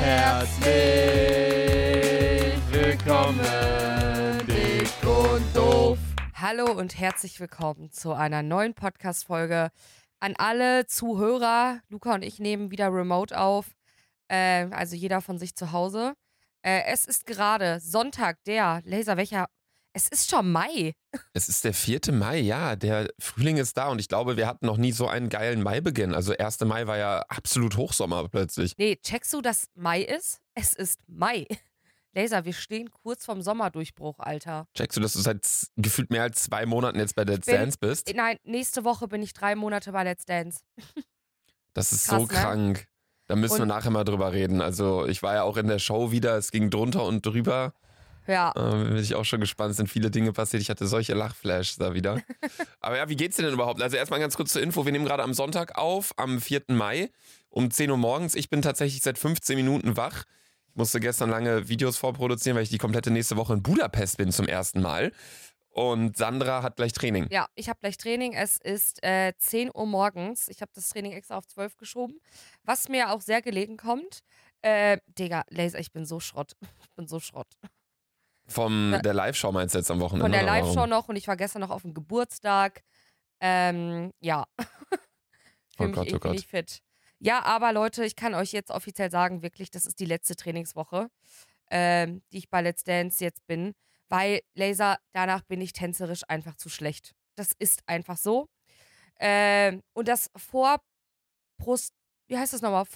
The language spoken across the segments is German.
Herzlich willkommen, dick und doof. Hallo und herzlich willkommen zu einer neuen Podcast-Folge. An alle Zuhörer, Luca und ich nehmen wieder remote auf, also jeder von sich zu Hause. Es ist gerade Sonntag, es ist schon Mai. Es ist der 4. Mai, ja, der Frühling ist da und ich glaube, wir hatten noch nie so einen geilen Maibeginn. Also 1. Mai war ja absolut Hochsommer plötzlich. Nee, checkst du, dass Mai ist? Es ist Mai. Laser, wir stehen kurz vorm Sommerdurchbruch, Alter. Checkst du, dass du seit gefühlt mehr als 2 Monaten jetzt bei Let's Dance bist? Nein, nächste Woche bin ich 3 Monate bei Let's Dance. Das ist Krass, so krank. Ne? Da müssen wir nachher mal drüber reden. Also ich war ja auch in der Show wieder, es ging drunter und drüber. Ja. Bin ich auch schon gespannt, es sind viele Dinge passiert. Ich hatte solche Lachflashs da wieder. Aber ja, wie geht's dir denn überhaupt? Also erstmal ganz kurz zur Info, wir nehmen gerade am Sonntag auf, am 4. Mai um 10 Uhr morgens. Ich bin tatsächlich seit 15 Minuten wach. Ich musste gestern lange Videos vorproduzieren, weil ich die komplette nächste Woche in Budapest bin zum ersten Mal. Und Sandra hat gleich Training. Ja, ich habe gleich Training. Es ist 10 Uhr morgens. Ich habe das Training extra auf 12 geschoben. Was mir auch sehr gelegen kommt. Digga, Laser, ich bin so Schrott. Ich bin so Schrott. Der Live-Show meinst du jetzt am Wochenende? Von der Live-Show noch und ich war gestern noch auf dem Geburtstag. Ja. Oh Gott, oh Gott. Nicht fit. Ja, aber Leute, ich kann euch jetzt offiziell sagen, wirklich, das ist die letzte Trainingswoche, die ich bei Let's Dance jetzt bin. Weil, Laser, danach bin ich tänzerisch einfach zu schlecht. Das ist einfach so. Und das wie heißt das nochmal?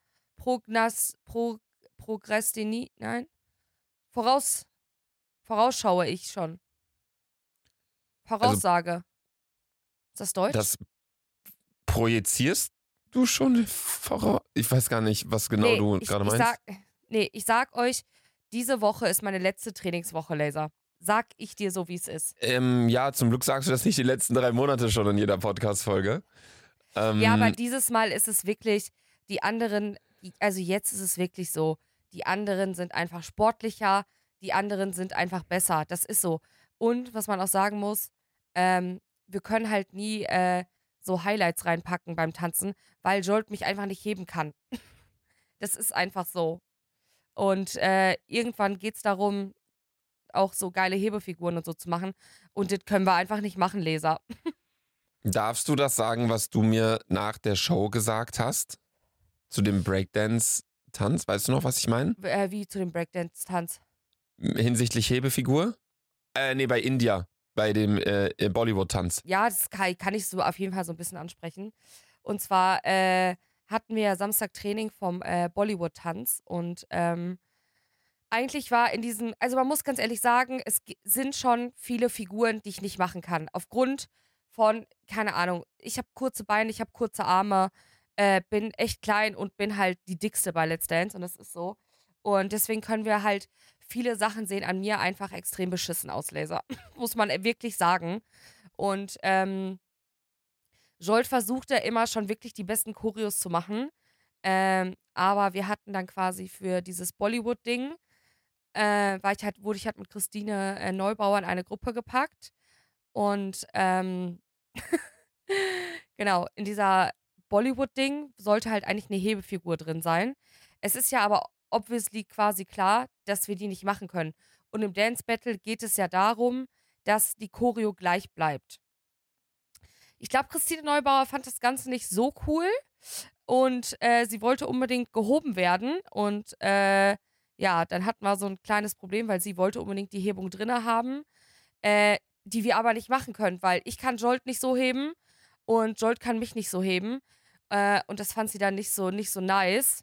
Vorausschaue ich schon. Voraussage. Also, ist das Deutsch? Das projizierst du schon voraus? Ich weiß gar nicht, was genau du gerade meinst. Ich sag euch, diese Woche ist meine letzte Trainingswoche, Laser. Sag ich dir so, wie es ist. Ja, zum Glück sagst du das nicht die letzten 3 Monate schon in jeder Podcast-Folge. Ja, aber dieses Mal ist es wirklich, die anderen, also jetzt ist es wirklich so, die anderen sind einfach sportlicher, die anderen sind einfach besser. Das ist so. Und was man auch sagen muss, wir können halt nie so Highlights reinpacken beim Tanzen, weil Jolt mich einfach nicht heben kann. Das ist einfach so. Und irgendwann geht's darum, auch so geile Hebefiguren und so zu machen. Und das können wir einfach nicht machen, Leser. Darfst du das sagen, was du mir nach der Show gesagt hast? Zu dem Breakdance-Tanz? Weißt du noch, was ich meine? Wie zu dem Breakdance-Tanz? Hinsichtlich Hebefigur? Bei India. Bei dem Bollywood-Tanz. Ja, das kann ich so auf jeden Fall so ein bisschen ansprechen. Und zwar hatten wir Samstag Training vom Bollywood-Tanz und eigentlich war also man muss ganz ehrlich sagen, es sind schon viele Figuren, die ich nicht machen kann. Aufgrund von, keine Ahnung, ich habe kurze Beine, ich habe kurze Arme, bin echt klein und bin halt die Dickste bei Let's Dance und das ist so. Und deswegen können wir halt viele Sachen sehen an mir einfach extrem beschissen aus, Laser. Muss man wirklich sagen. Und Jolt versuchte immer schon wirklich die besten Choreos zu machen. Aber wir hatten dann quasi für dieses Bollywood-Ding, wurde ich halt mit Christine Neubauer in eine Gruppe gepackt. Und genau, in dieser Bollywood-Ding sollte halt eigentlich eine Hebefigur drin sein. Es ist ja aber obviously quasi klar, dass wir die nicht machen können. Und im Dance Battle geht es ja darum, dass die Choreo gleich bleibt. Ich glaube, Christine Neubauer fand das Ganze nicht so cool und sie wollte unbedingt gehoben werden und ja, dann hatten wir so ein kleines Problem, weil sie wollte unbedingt die Hebung drinne haben, die wir aber nicht machen können, weil ich kann Jolt nicht so heben und Jolt kann mich nicht so heben und das fand sie dann nicht so nice.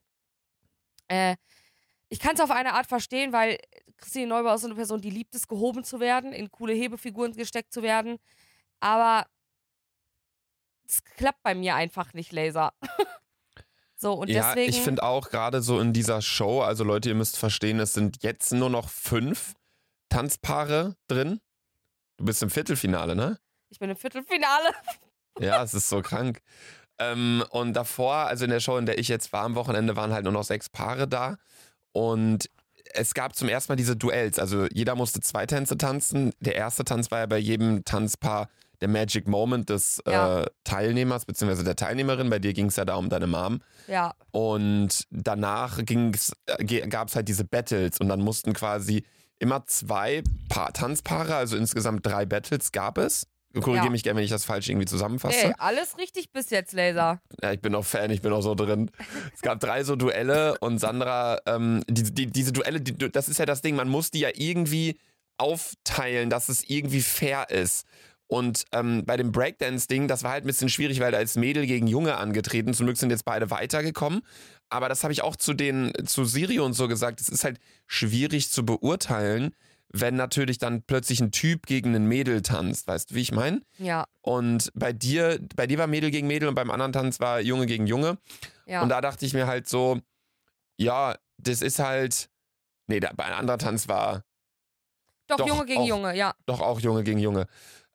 Ich kann es auf eine Art verstehen, weil Christine Neubauer ist so eine Person, die liebt es, gehoben zu werden, in coole Hebefiguren gesteckt zu werden. Aber es klappt bei mir einfach nicht, Laser. So, und ja, deswegen. Ich finde auch gerade so in dieser Show, also Leute, ihr müsst verstehen, es sind jetzt nur noch 5 Tanzpaare drin. Du bist im Viertelfinale, ne? Ich bin im Viertelfinale. Ja, es ist so krank. Und davor, also in der Show, in der ich jetzt war am Wochenende, waren halt nur noch 6 Paare da. Und es gab zum ersten Mal diese Duells. Also jeder musste 2 Tänze tanzen. Der erste Tanz war ja bei jedem Tanzpaar der Magic Moment des Teilnehmers bzw. der Teilnehmerin. Bei dir ging es ja da um deine Mom. Ja. Und danach gab es halt diese Battles und dann mussten quasi immer 2 Tanzpaare, also insgesamt 3 Battles gab es. Korrigiere mich gerne, wenn ich das falsch irgendwie zusammenfasse. Ey, alles richtig bis jetzt, Laser. Ja, ich bin auch Fan, ich bin auch so drin. Es gab 3 so Duelle und Sandra, diese Duelle, das ist ja das Ding, man muss die ja irgendwie aufteilen, dass es irgendwie fair ist. Und bei dem Breakdance-Ding, das war halt ein bisschen schwierig, weil da ist Mädel gegen Junge angetreten. Zum Glück sind jetzt beide weitergekommen. Aber das habe ich auch zu Siri und so gesagt. Es ist halt schwierig zu beurteilen, wenn natürlich dann plötzlich ein Typ gegen ein Mädel tanzt. Weißt du, wie ich meine? Ja. Und bei dir war Mädel gegen Mädel und beim anderen Tanz war Junge gegen Junge. Ja. Und da dachte ich mir halt so, ja, das ist halt. Nee, bei einem anderen Tanz war. Doch Junge gegen Junge, ja. Doch auch Junge gegen Junge.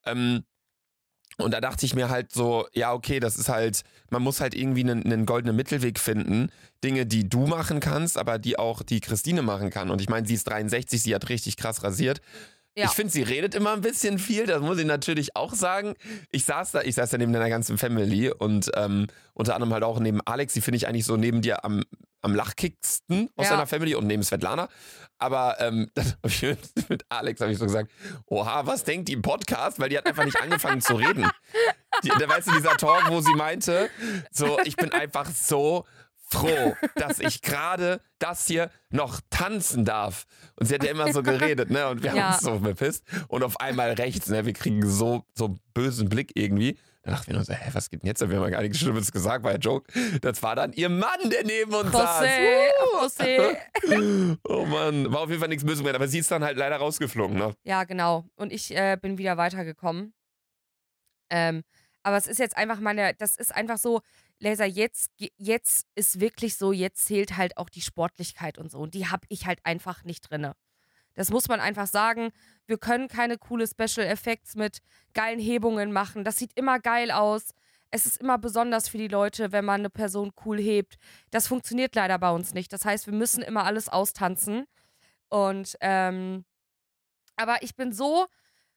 Und da dachte ich mir halt so, ja, okay, das ist halt, man muss halt irgendwie einen goldenen Mittelweg finden. Dinge, die du machen kannst, aber die auch die Christine machen kann. Und ich meine, sie ist 63, sie hat richtig krass rasiert. Ja. Ich finde, sie redet immer ein bisschen viel, das muss ich natürlich auch sagen. Ich saß da neben deiner ganzen Family und unter anderem halt auch neben Alex, die finde ich eigentlich so neben dir am lachkicksten aus deiner Family und neben Svetlana. Aber mit Alex habe ich so gesagt, oha, was denkt die im Podcast? Weil die hat einfach nicht angefangen zu reden. Weißt du, dieser Talk, wo sie meinte, so, ich bin einfach so froh, dass ich gerade das hier noch tanzen darf. Und sie hat ja immer so geredet, ne? Und wir haben uns so bepisst. Und auf einmal rechts, ne? Wir kriegen so bösen Blick irgendwie. Da dachten wir nur so, was geht denn jetzt? Wir haben ja gar nichts Schlimmes gesagt, war ja Joke. Das war dann ihr Mann, der neben uns saß. José. Oh Mann, war auf jeden Fall nichts Böses mehr. Aber sie ist dann halt leider rausgeflogen, ne? Ja, genau. Und ich bin wieder weitergekommen. Aber es ist jetzt einfach das ist einfach so, Laser, jetzt ist wirklich so, jetzt zählt halt auch die Sportlichkeit und so. Und die habe ich halt einfach nicht drinne. Das muss man einfach sagen. Wir können keine coole Special Effects mit geilen Hebungen machen. Das sieht immer geil aus. Es ist immer besonders für die Leute, wenn man eine Person cool hebt. Das funktioniert leider bei uns nicht. Das heißt, wir müssen immer alles austanzen. Und, aber ich bin so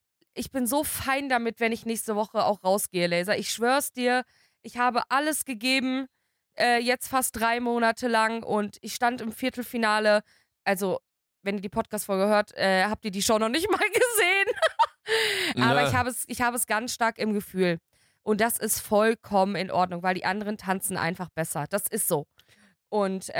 fein damit, wenn ich nächste Woche auch rausgehe, Laser. Ich schwör's dir, ich habe alles gegeben, jetzt fast 3 Monate lang und ich stand im Viertelfinale. Also, wenn ihr die Podcast-Folge hört, habt ihr die Show noch nicht mal gesehen. Aber ich habe es ganz stark im Gefühl. Und das ist vollkommen in Ordnung, weil die anderen tanzen einfach besser. Das ist so. Und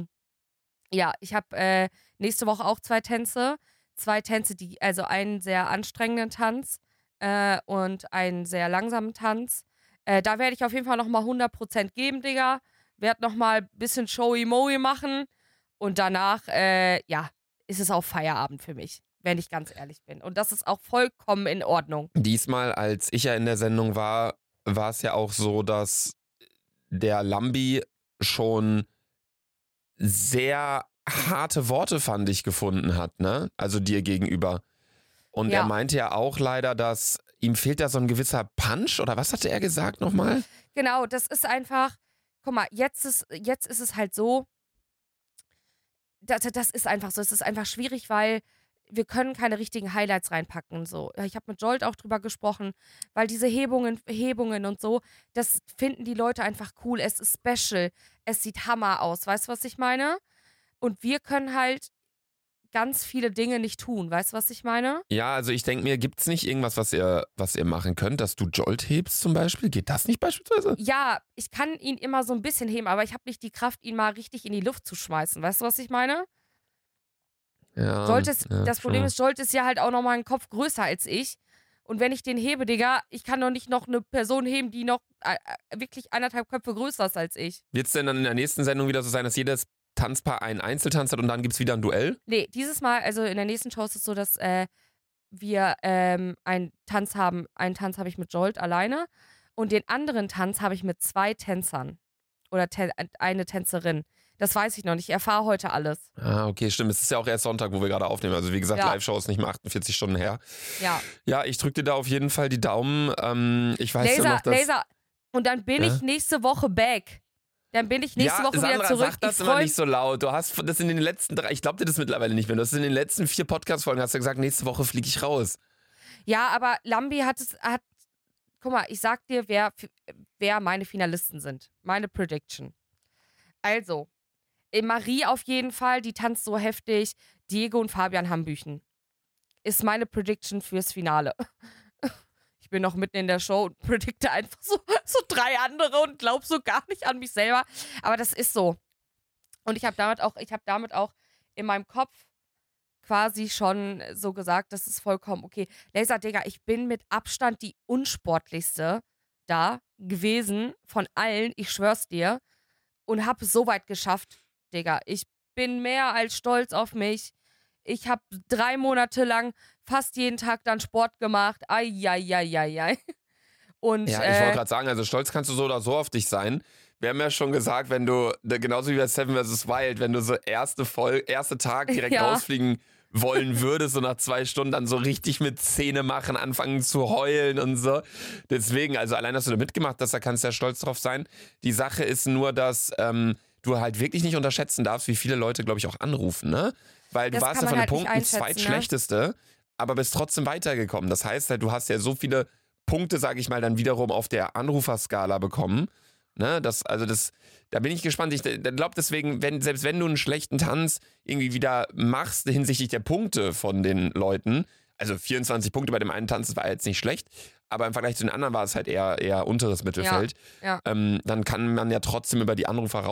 ich habe nächste Woche auch 2 Tänze. 2 Tänze, also einen sehr anstrengenden Tanz und einen sehr langsamen Tanz. Da werde ich auf jeden Fall nochmal 100% geben, Digga. Werde nochmal ein bisschen Showy-Mowy machen. Und danach, ist es auch Feierabend für mich, wenn ich ganz ehrlich bin. Und das ist auch vollkommen in Ordnung. Diesmal, als ich ja in der Sendung war es ja auch so, dass der Lambi schon sehr harte Worte, fand ich, gefunden hat, ne? Also dir gegenüber. Und er meinte ja auch leider, dass ihm fehlt da so ein gewisser Punch, oder was hatte er gesagt nochmal? Genau, das ist einfach, guck mal, jetzt ist es halt so, das ist einfach so, es ist einfach schwierig, weil wir können keine richtigen Highlights reinpacken. So. Ich habe mit Jolt auch drüber gesprochen, weil diese Hebungen und so, das finden die Leute einfach cool. Es ist special, es sieht Hammer aus, weißt du, was ich meine? Und wir können halt ganz viele Dinge nicht tun, weißt du, was ich meine? Ja, also ich denke mir, gibt's nicht irgendwas, was ihr machen könnt, dass du Jolt hebst zum Beispiel? Geht das nicht beispielsweise? Ja, ich kann ihn immer so ein bisschen heben, aber ich habe nicht die Kraft, ihn mal richtig in die Luft zu schmeißen, weißt du, was ich meine? Ja, das Problem ist, Jolt ist ja halt auch nochmal einen Kopf größer als ich. Und wenn ich den hebe, Digga, ich kann doch nicht noch eine Person heben, die noch wirklich 1,5 Köpfe größer ist als ich. Wird's denn dann in der nächsten Sendung wieder so sein, dass jedes Tanzpaar einen Einzeltanz hat und dann gibt's wieder ein Duell? Nee, dieses Mal, also in der nächsten Show ist es so, dass wir einen Tanz haben. Einen Tanz habe ich mit Jolt alleine und den anderen Tanz habe ich mit 2 Tänzern. Oder eine Tänzerin. Das weiß ich noch nicht. Ich erfahre heute alles. Ah, okay, stimmt. Es ist ja auch erst Sonntag, wo wir gerade aufnehmen. Also wie gesagt, Live-Show ist nicht mehr 48 Stunden her. Ja. Ja, ich drücke dir da auf jeden Fall die Daumen. Ich weiß Laser, ja noch, dass... Laser. Und dann bin ich nächste Woche back. Dann bin ich nächste Woche Sandra, wieder zurück. Sag das immer nicht so laut. Du hast das in den letzten 3, ich glaube dir das mittlerweile nicht mehr. Du hast in den letzten 4 Podcast-Folgen hast du gesagt, nächste Woche fliege ich raus. Ja, aber Lambi hat guck mal, ich sag dir, wer meine Finalisten sind. Meine Prediction. Also, Marie auf jeden Fall, die tanzt so heftig. Diego und Fabian Hambüchen. Ist meine Prediction fürs Finale. Ich bin noch mitten in der Show und predikte einfach so 3 andere und glaub so gar nicht an mich selber. Aber das ist so. Und ich habe damit auch in meinem Kopf quasi schon so gesagt, das ist vollkommen okay. Laser, Digga, ich bin mit Abstand die unsportlichste da gewesen von allen, ich schwör's dir. Und hab es so weit geschafft, Digga. Ich bin mehr als stolz auf mich. Ich habe 3 Monate lang fast jeden Tag dann Sport gemacht. Ai. Und, Ja, ich wollte gerade sagen, also stolz kannst du so oder so auf dich sein. Wir haben ja schon gesagt, wenn du, genauso wie bei Seven vs. Wild, wenn du so erste Tag direkt rausfliegen wollen würdest, so nach 2 Stunden dann so richtig mit Zähne machen, anfangen zu heulen und so. Deswegen, also allein, dass du da mitgemacht hast, da kannst du ja stolz drauf sein. Die Sache ist nur, dass du halt wirklich nicht unterschätzen darfst, wie viele Leute, glaube ich, auch anrufen, ne? Weil du warst ja von den Punkten zweitschlechteste, aber bist trotzdem weitergekommen. Das heißt halt, du hast ja so viele Punkte, sage ich mal, dann wiederum auf der Anruferskala bekommen. Ne, da bin ich gespannt. Ich glaube deswegen, selbst wenn du einen schlechten Tanz irgendwie wieder machst hinsichtlich der Punkte von den Leuten, also 24 Punkte bei dem einen Tanz, das war jetzt nicht schlecht, aber im Vergleich zu den anderen war es halt eher unteres Mittelfeld, dann kann man ja trotzdem über die Anrufer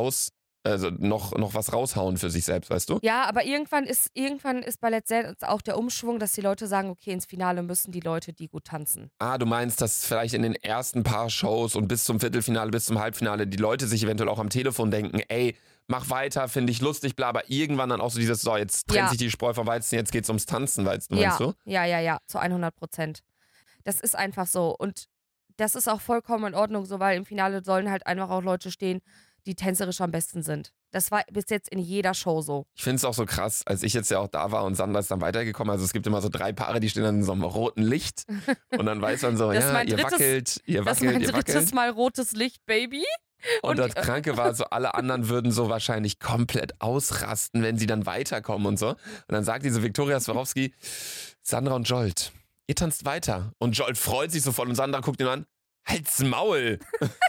noch was raushauen für sich selbst, weißt du? Ja, aber irgendwann ist bei Let's Dance auch der Umschwung, dass die Leute sagen, okay, ins Finale müssen die Leute, die gut tanzen. Ah, du meinst, dass vielleicht in den ersten paar Shows und bis zum Viertelfinale, bis zum Halbfinale die Leute sich eventuell auch am Telefon denken, ey, mach weiter, finde ich lustig, bla, aber irgendwann dann auch so dieses, so, jetzt trennt sich die Spreu vom Weizen, jetzt geht's ums Tanzen, meinst du? Ja, zu 100%. Das ist einfach so und das ist auch vollkommen in Ordnung so, weil im Finale sollen halt einfach auch Leute stehen, die tänzerisch am besten sind. Das war bis jetzt in jeder Show so. Ich finde es auch so krass, als ich jetzt ja auch da war und Sandra ist dann weitergekommen. Also es gibt immer so 3 Paare, die stehen dann in so einem roten Licht und dann weiß man so, ja, ihr wackelt. Das ist mein drittes Mal rotes Licht, Baby. Und das Kranke war so, alle anderen würden so wahrscheinlich komplett ausrasten, wenn sie dann weiterkommen und so. Und dann sagt diese Viktoria Swarovski, Sandra und Jolt, ihr tanzt weiter. Und Jolt freut sich so voll und Sandra guckt ihn an, halt's Maul.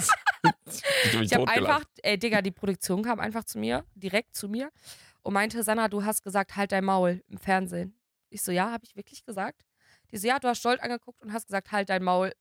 Ich habe einfach, Digga, die Produktion kam einfach direkt zu mir und meinte, Sandra, du hast gesagt, halt dein Maul im Fernsehen. Ich so, ja, habe ich wirklich gesagt? Die so, ja, du hast Jolt angeguckt und hast gesagt, halt dein Maul.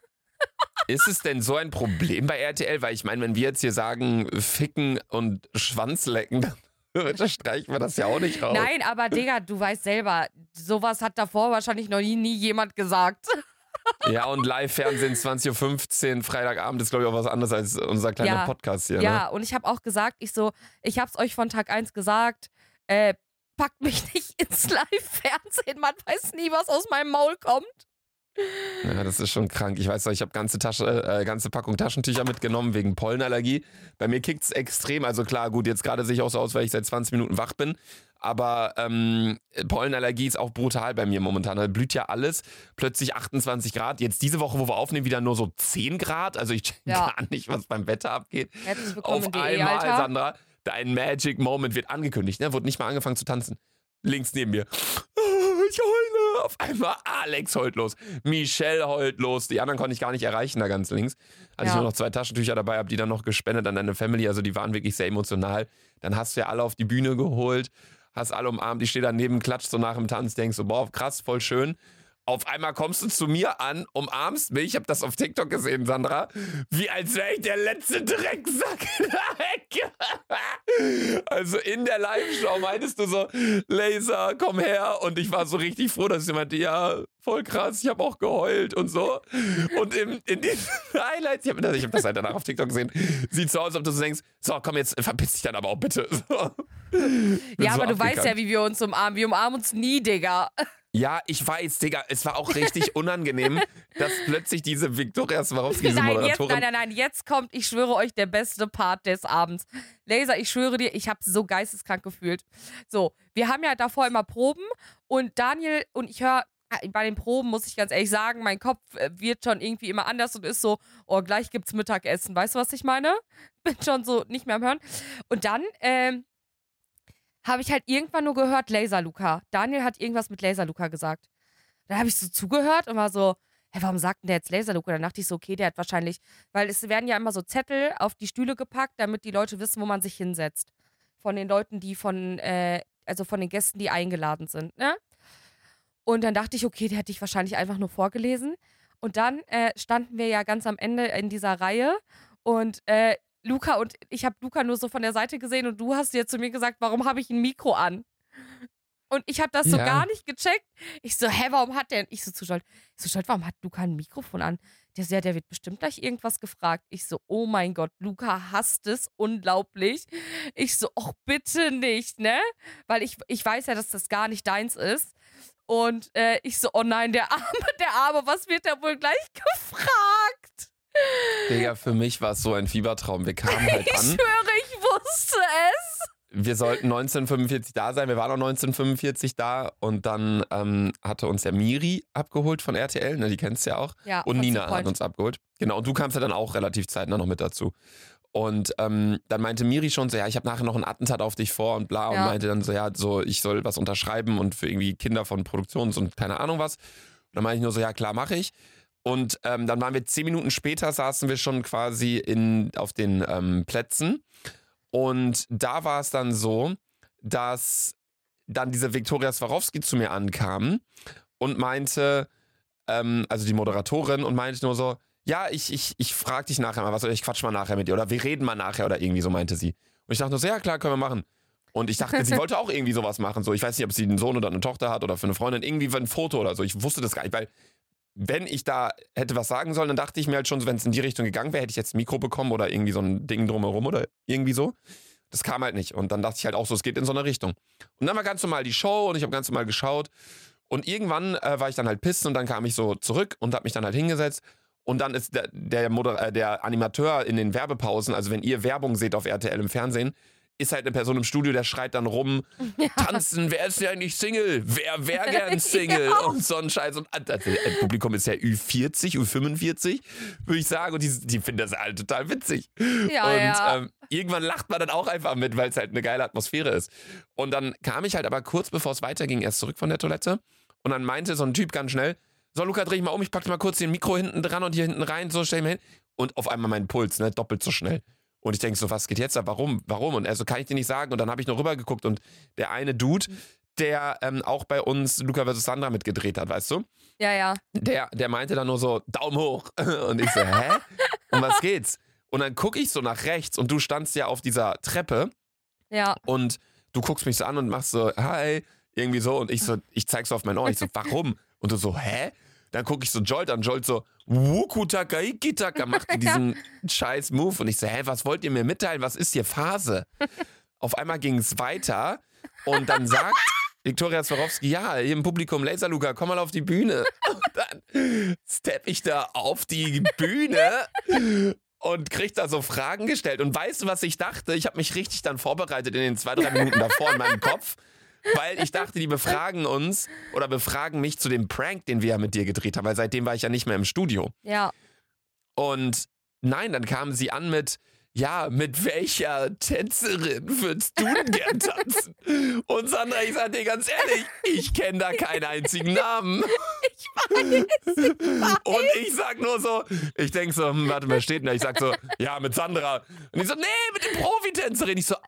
Ist es denn so ein Problem bei RTL? Weil ich meine, wenn wir jetzt hier sagen, ficken und Schwanz lecken, dann streichen wir das ja auch nicht raus. Nein, aber Digga, du weißt selber, sowas hat davor wahrscheinlich noch nie jemand gesagt. Ja, und Live-Fernsehen 20.15 Uhr, Freitagabend ist, glaube ich, auch was anderes als unser kleiner Podcast hier. Ja, ne? Und ich habe auch gesagt, ich habe es euch von Tag 1 gesagt, packt mich nicht ins Live-Fernsehen, man weiß nie, was aus meinem Maul kommt. Ja, das ist schon krank. Ich weiß noch, ich habe ganze Packung Taschentücher mitgenommen wegen Pollenallergie. Bei mir kickt es extrem. Also klar, gut, jetzt gerade sehe ich auch so aus, weil ich seit 20 Minuten wach bin. Aber Pollenallergie ist auch brutal bei mir momentan. Da blüht ja alles. Plötzlich 28 Grad. Jetzt diese Woche, wo wir aufnehmen, wieder nur so 10 Grad. Also ich check gar nicht, was beim Wetter abgeht. Herzlich willkommen Auf einmal, Sandra, dein Magic Moment wird angekündigt. Ne? Wurde nicht mal angefangen zu tanzen. Links neben mir. Ich heule. Auf einmal Alex heult los. Michelle heult los. Die anderen konnte ich gar nicht erreichen, da ganz links. Als ich nur noch 2 Taschentücher dabei habe, die dann noch gespendet an deine Family. Also die waren wirklich sehr emotional. Dann hast du ja alle auf die Bühne geholt. Hast alle umarmt. Ich stehe daneben, klatscht so nach dem Tanz. Denkst so, boah, krass, voll schön. Auf einmal kommst du zu mir an, umarmst mich. Ich habe das auf TikTok gesehen, Sandra. Wie als wäre ich der letzte Drecksack in der Ecke. Also in der Live-Show meintest du so, Laser, komm her. Und ich war so richtig froh, dass ich meinte, ja, voll krass, ich habe auch geheult und so. Und in den Highlights, ich hab das halt danach auf TikTok gesehen, sieht so aus, als ob du so denkst, so, komm jetzt, verpiss dich dann aber auch bitte. So. Ja, aber du weißt ja, wie wir uns umarmen. Wir umarmen uns nie, Digga. Ja, ich weiß, Digga, es war auch richtig unangenehm, dass plötzlich diese Viktoria Swarovski, diese Moderatorin... Nein, jetzt kommt, ich schwöre euch, der beste Part des Abends. Laser, ich schwöre dir, ich habe so geisteskrank gefühlt. So, wir haben ja davor immer Proben und Daniel und ich höre, bei den Proben muss ich ganz ehrlich sagen, mein Kopf wird schon irgendwie immer anders und ist so, oh, gleich gibt's Mittagessen. Weißt du, was ich meine? Bin schon so nicht mehr am Hören. Und dann, habe ich halt irgendwann nur gehört, Laser Luca. Daniel hat irgendwas mit Laser Luca gesagt. Dann habe ich so zugehört und war so, hä, warum sagt denn der jetzt Laserluca? Dann dachte ich so, okay, der hat wahrscheinlich, weil es werden ja immer so Zettel auf die Stühle gepackt, damit die Leute wissen, wo man sich hinsetzt. Von den Leuten, also von den Gästen, die eingeladen sind, ne? Und dann dachte ich, okay, der hätte ich wahrscheinlich einfach nur vorgelesen. Und dann standen wir ja ganz am Ende in dieser Reihe und Luca und ich habe Luca nur so von der Seite gesehen und du hast jetzt zu mir gesagt, warum habe ich ein Mikro an? Und ich habe das so Ja. gar nicht gecheckt. Ich so, hä, warum hat der? Ich so zu Scholt, warum hat Luca ein Mikrofon an? Der so, ja, der wird bestimmt gleich irgendwas gefragt. Ich so, oh mein Gott, Luca hasst es unglaublich. Ich so, och, bitte nicht, ne? Weil ich weiß ja, dass das gar nicht deins ist. Und ich so, oh nein, der Arme, was wird der wohl gleich gefragt? Digga, für mich war es so ein Fiebertraum. Wir kamen halt Ich an. schwöre, ich wusste es. Wir sollten 1945 da sein. Wir waren auch 1945 da. Und dann hatte uns ja Miri abgeholt von RTL. Ne, die kennst du ja auch. Ja, Und von Nina Super hat uns abgeholt. Genau, und du kamst ja dann auch relativ zeitnah noch mit dazu. Und dann meinte Miri schon so, ja, ich habe nachher noch ein Attentat auf dich vor und bla. Und Ja. meinte dann so, ja, so, ich soll was unterschreiben und für irgendwie Kinder von Produktions- und keine Ahnung was. Und dann meinte ich nur so, ja, klar, mache ich. Und dann waren wir 10 Minuten später, saßen wir schon quasi auf den Plätzen. Und da war es dann so, dass dann diese Viktoria Swarovski zu mir ankam und meinte, also die Moderatorin, und meinte nur so, ja, ich frag dich nachher mal was, oder ich quatsch mal nachher mit dir, oder wir reden mal nachher, oder irgendwie so meinte sie. Und ich dachte nur so, ja klar, können wir machen. Und ich dachte, sie wollte auch irgendwie sowas machen. So, ich weiß nicht, ob sie einen Sohn oder eine Tochter hat oder für eine Freundin, irgendwie für ein Foto oder so. Ich wusste das gar nicht, weil wenn ich da hätte was sagen sollen, dann dachte ich mir halt schon, wenn es in die Richtung gegangen wäre, hätte ich jetzt ein Mikro bekommen oder irgendwie so ein Ding drumherum oder irgendwie so. Das kam halt nicht. Und dann dachte ich halt auch so, es geht in so eine Richtung. Und dann war ganz normal die Show und ich habe ganz normal geschaut. Und irgendwann war ich dann halt pissen und dann kam ich so zurück und habe mich dann halt hingesetzt. Und dann ist der Animateur in den Werbepausen, also wenn ihr Werbung seht auf RTL im Fernsehen, ist halt eine Person im Studio, der schreit dann rum, tanzen, wer ist denn eigentlich Single? Wer wäre gern Single? Ja. Und so ein Scheiß. Und das Publikum ist ja Ü40, Ü45, würde ich sagen. Und die finden das halt total witzig. Ja, ja. Und irgendwann lacht man dann auch einfach mit, weil es halt eine geile Atmosphäre ist. Und dann kam ich halt aber kurz bevor es weiterging erst zurück von der Toilette. Und dann meinte so ein Typ ganz schnell, so Luca, dreh ich mal um, ich pack mal kurz den Mikro hinten dran und hier hinten rein, so stell ich mal hin. Und auf einmal mein Puls, ne, doppelt so schnell. Und ich denke so, was geht jetzt da? Warum? Und er so, kann ich dir nicht sagen. Und dann habe ich noch rübergeguckt und der eine Dude, der auch bei uns Luca vs. Sandra mitgedreht hat, weißt du? Ja, ja. Der meinte dann nur so, Daumen hoch. Und ich so, hä? Um was geht's? Und dann gucke ich so nach rechts und du standst ja auf dieser Treppe Ja. und du guckst mich so an und machst so, hi, irgendwie so. Und ich so, ich zeig so auf mein Ohr, ich so, warum? Und du so, hä? Dann gucke ich so Jolt an, Jolt so, Wukutaka Ikitaka, macht diesen scheiß Move. Und ich so, hä, was wollt ihr mir mitteilen? Was ist hier Phase? Auf einmal ging es weiter und dann sagt Viktoria Swarovski, ja, hier im Publikum, Laserluca, komm mal auf die Bühne. Und dann stepp ich da auf die Bühne und krieg da so Fragen gestellt. Und weißt du, was ich dachte? Ich habe mich richtig dann vorbereitet in den 2-3 Minuten davor in meinem Kopf. Weil ich dachte, die befragen uns oder befragen mich zu dem Prank, den wir ja mit dir gedreht haben, weil seitdem war ich ja nicht mehr im Studio. Ja. Und nein, dann kamen sie an mit, ja, mit welcher Tänzerin würdest du denn gern tanzen? Und Sandra, ich sag dir ganz ehrlich, ich kenne da keinen einzigen Namen. Ich weiß. Und ich sag nur so, ich denk so, warte, wer steht denn da? Ich sag so, ja, mit Sandra. Und ich so, nee, mit der Profitänzerin. Ich so,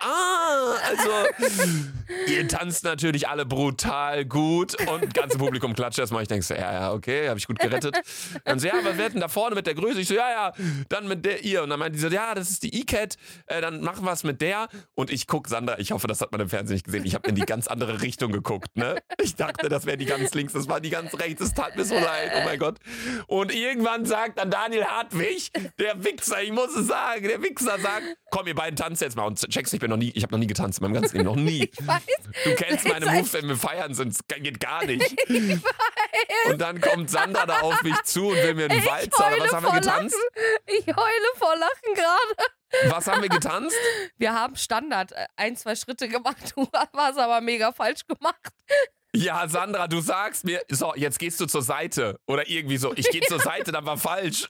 also, ihr tanzt natürlich alle brutal gut. Und das ganze Publikum klatscht erstmal. Ich denk so, ja, okay, habe ich gut gerettet. Dann so, ja, was wird denn da vorne mit der Größe? Ich so, ja, dann mit der ihr. Und dann meinte die so, ja, das ist die E-Cat, dann machen wir es mit der. Und ich guck Sandra, ich hoffe, das hat man im Fernsehen nicht gesehen. Ich habe in die ganz andere Richtung geguckt, ne? Ich dachte, das wäre die ganz links, das war die ganz rechts. Es tat mir so leid, oh mein Gott. Und irgendwann sagt dann Daniel Hartwig, der Wichser, ich muss es sagen, der Wichser sagt, komm, ihr beiden tanzt jetzt mal. Und checkst, ich habe noch nie getanzt in meinem ganzen Leben, noch nie. Ich weiß. Du kennst meine Moves, wenn wir feiern sind, das geht gar nicht. Und dann kommt Sandra da auf mich zu und will mir einen Walzer. Oder was haben wir getanzt? Ich heule vor Lachen gerade. Was haben wir getanzt? Wir haben Standard 1-2 Schritte gemacht. Du hast aber mega falsch gemacht. Ja, Sandra, du sagst mir, so, jetzt gehst du zur Seite. Oder irgendwie so, ich gehe zur Seite, dann war falsch.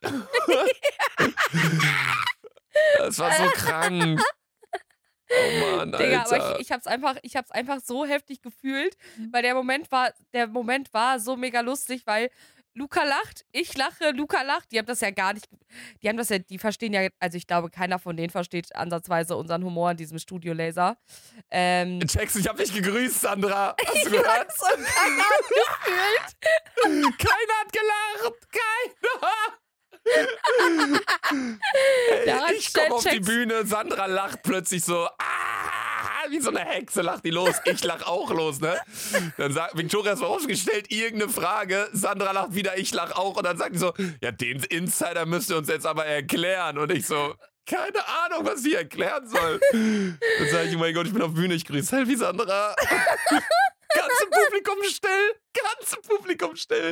Das war so krank. Oh Mann, Alter. Digga, aber ich hab's einfach so heftig gefühlt, weil der Moment war so mega lustig, weil Luca lacht, ich lache, Luca lacht. Die haben das ja gar nicht, die verstehen ja, also ich glaube, keiner von denen versteht ansatzweise unseren Humor in diesem Studio Laser. Chex, ich hab dich gegrüßt, Sandra. Hast du Ich gehört? hab's so keiner hat gefühlt. Keiner hat gelacht. Daran Ich komme auf die Chex- Bühne, Sandra lacht plötzlich so, wie so eine Hexe lacht die los. Ich lach auch los, ne? Dann sagt Victoria ist vorausgestellt, irgendeine Frage, Sandra lacht wieder, ich lach auch. Und dann sagt die so, ja, den Insider müsst ihr uns jetzt aber erklären. Und ich so, keine Ahnung, was sie erklären soll. Dann sage ich, oh mein Gott, ich bin auf Bühne, ich grüße halt wie Sandra. Ganze Publikum still.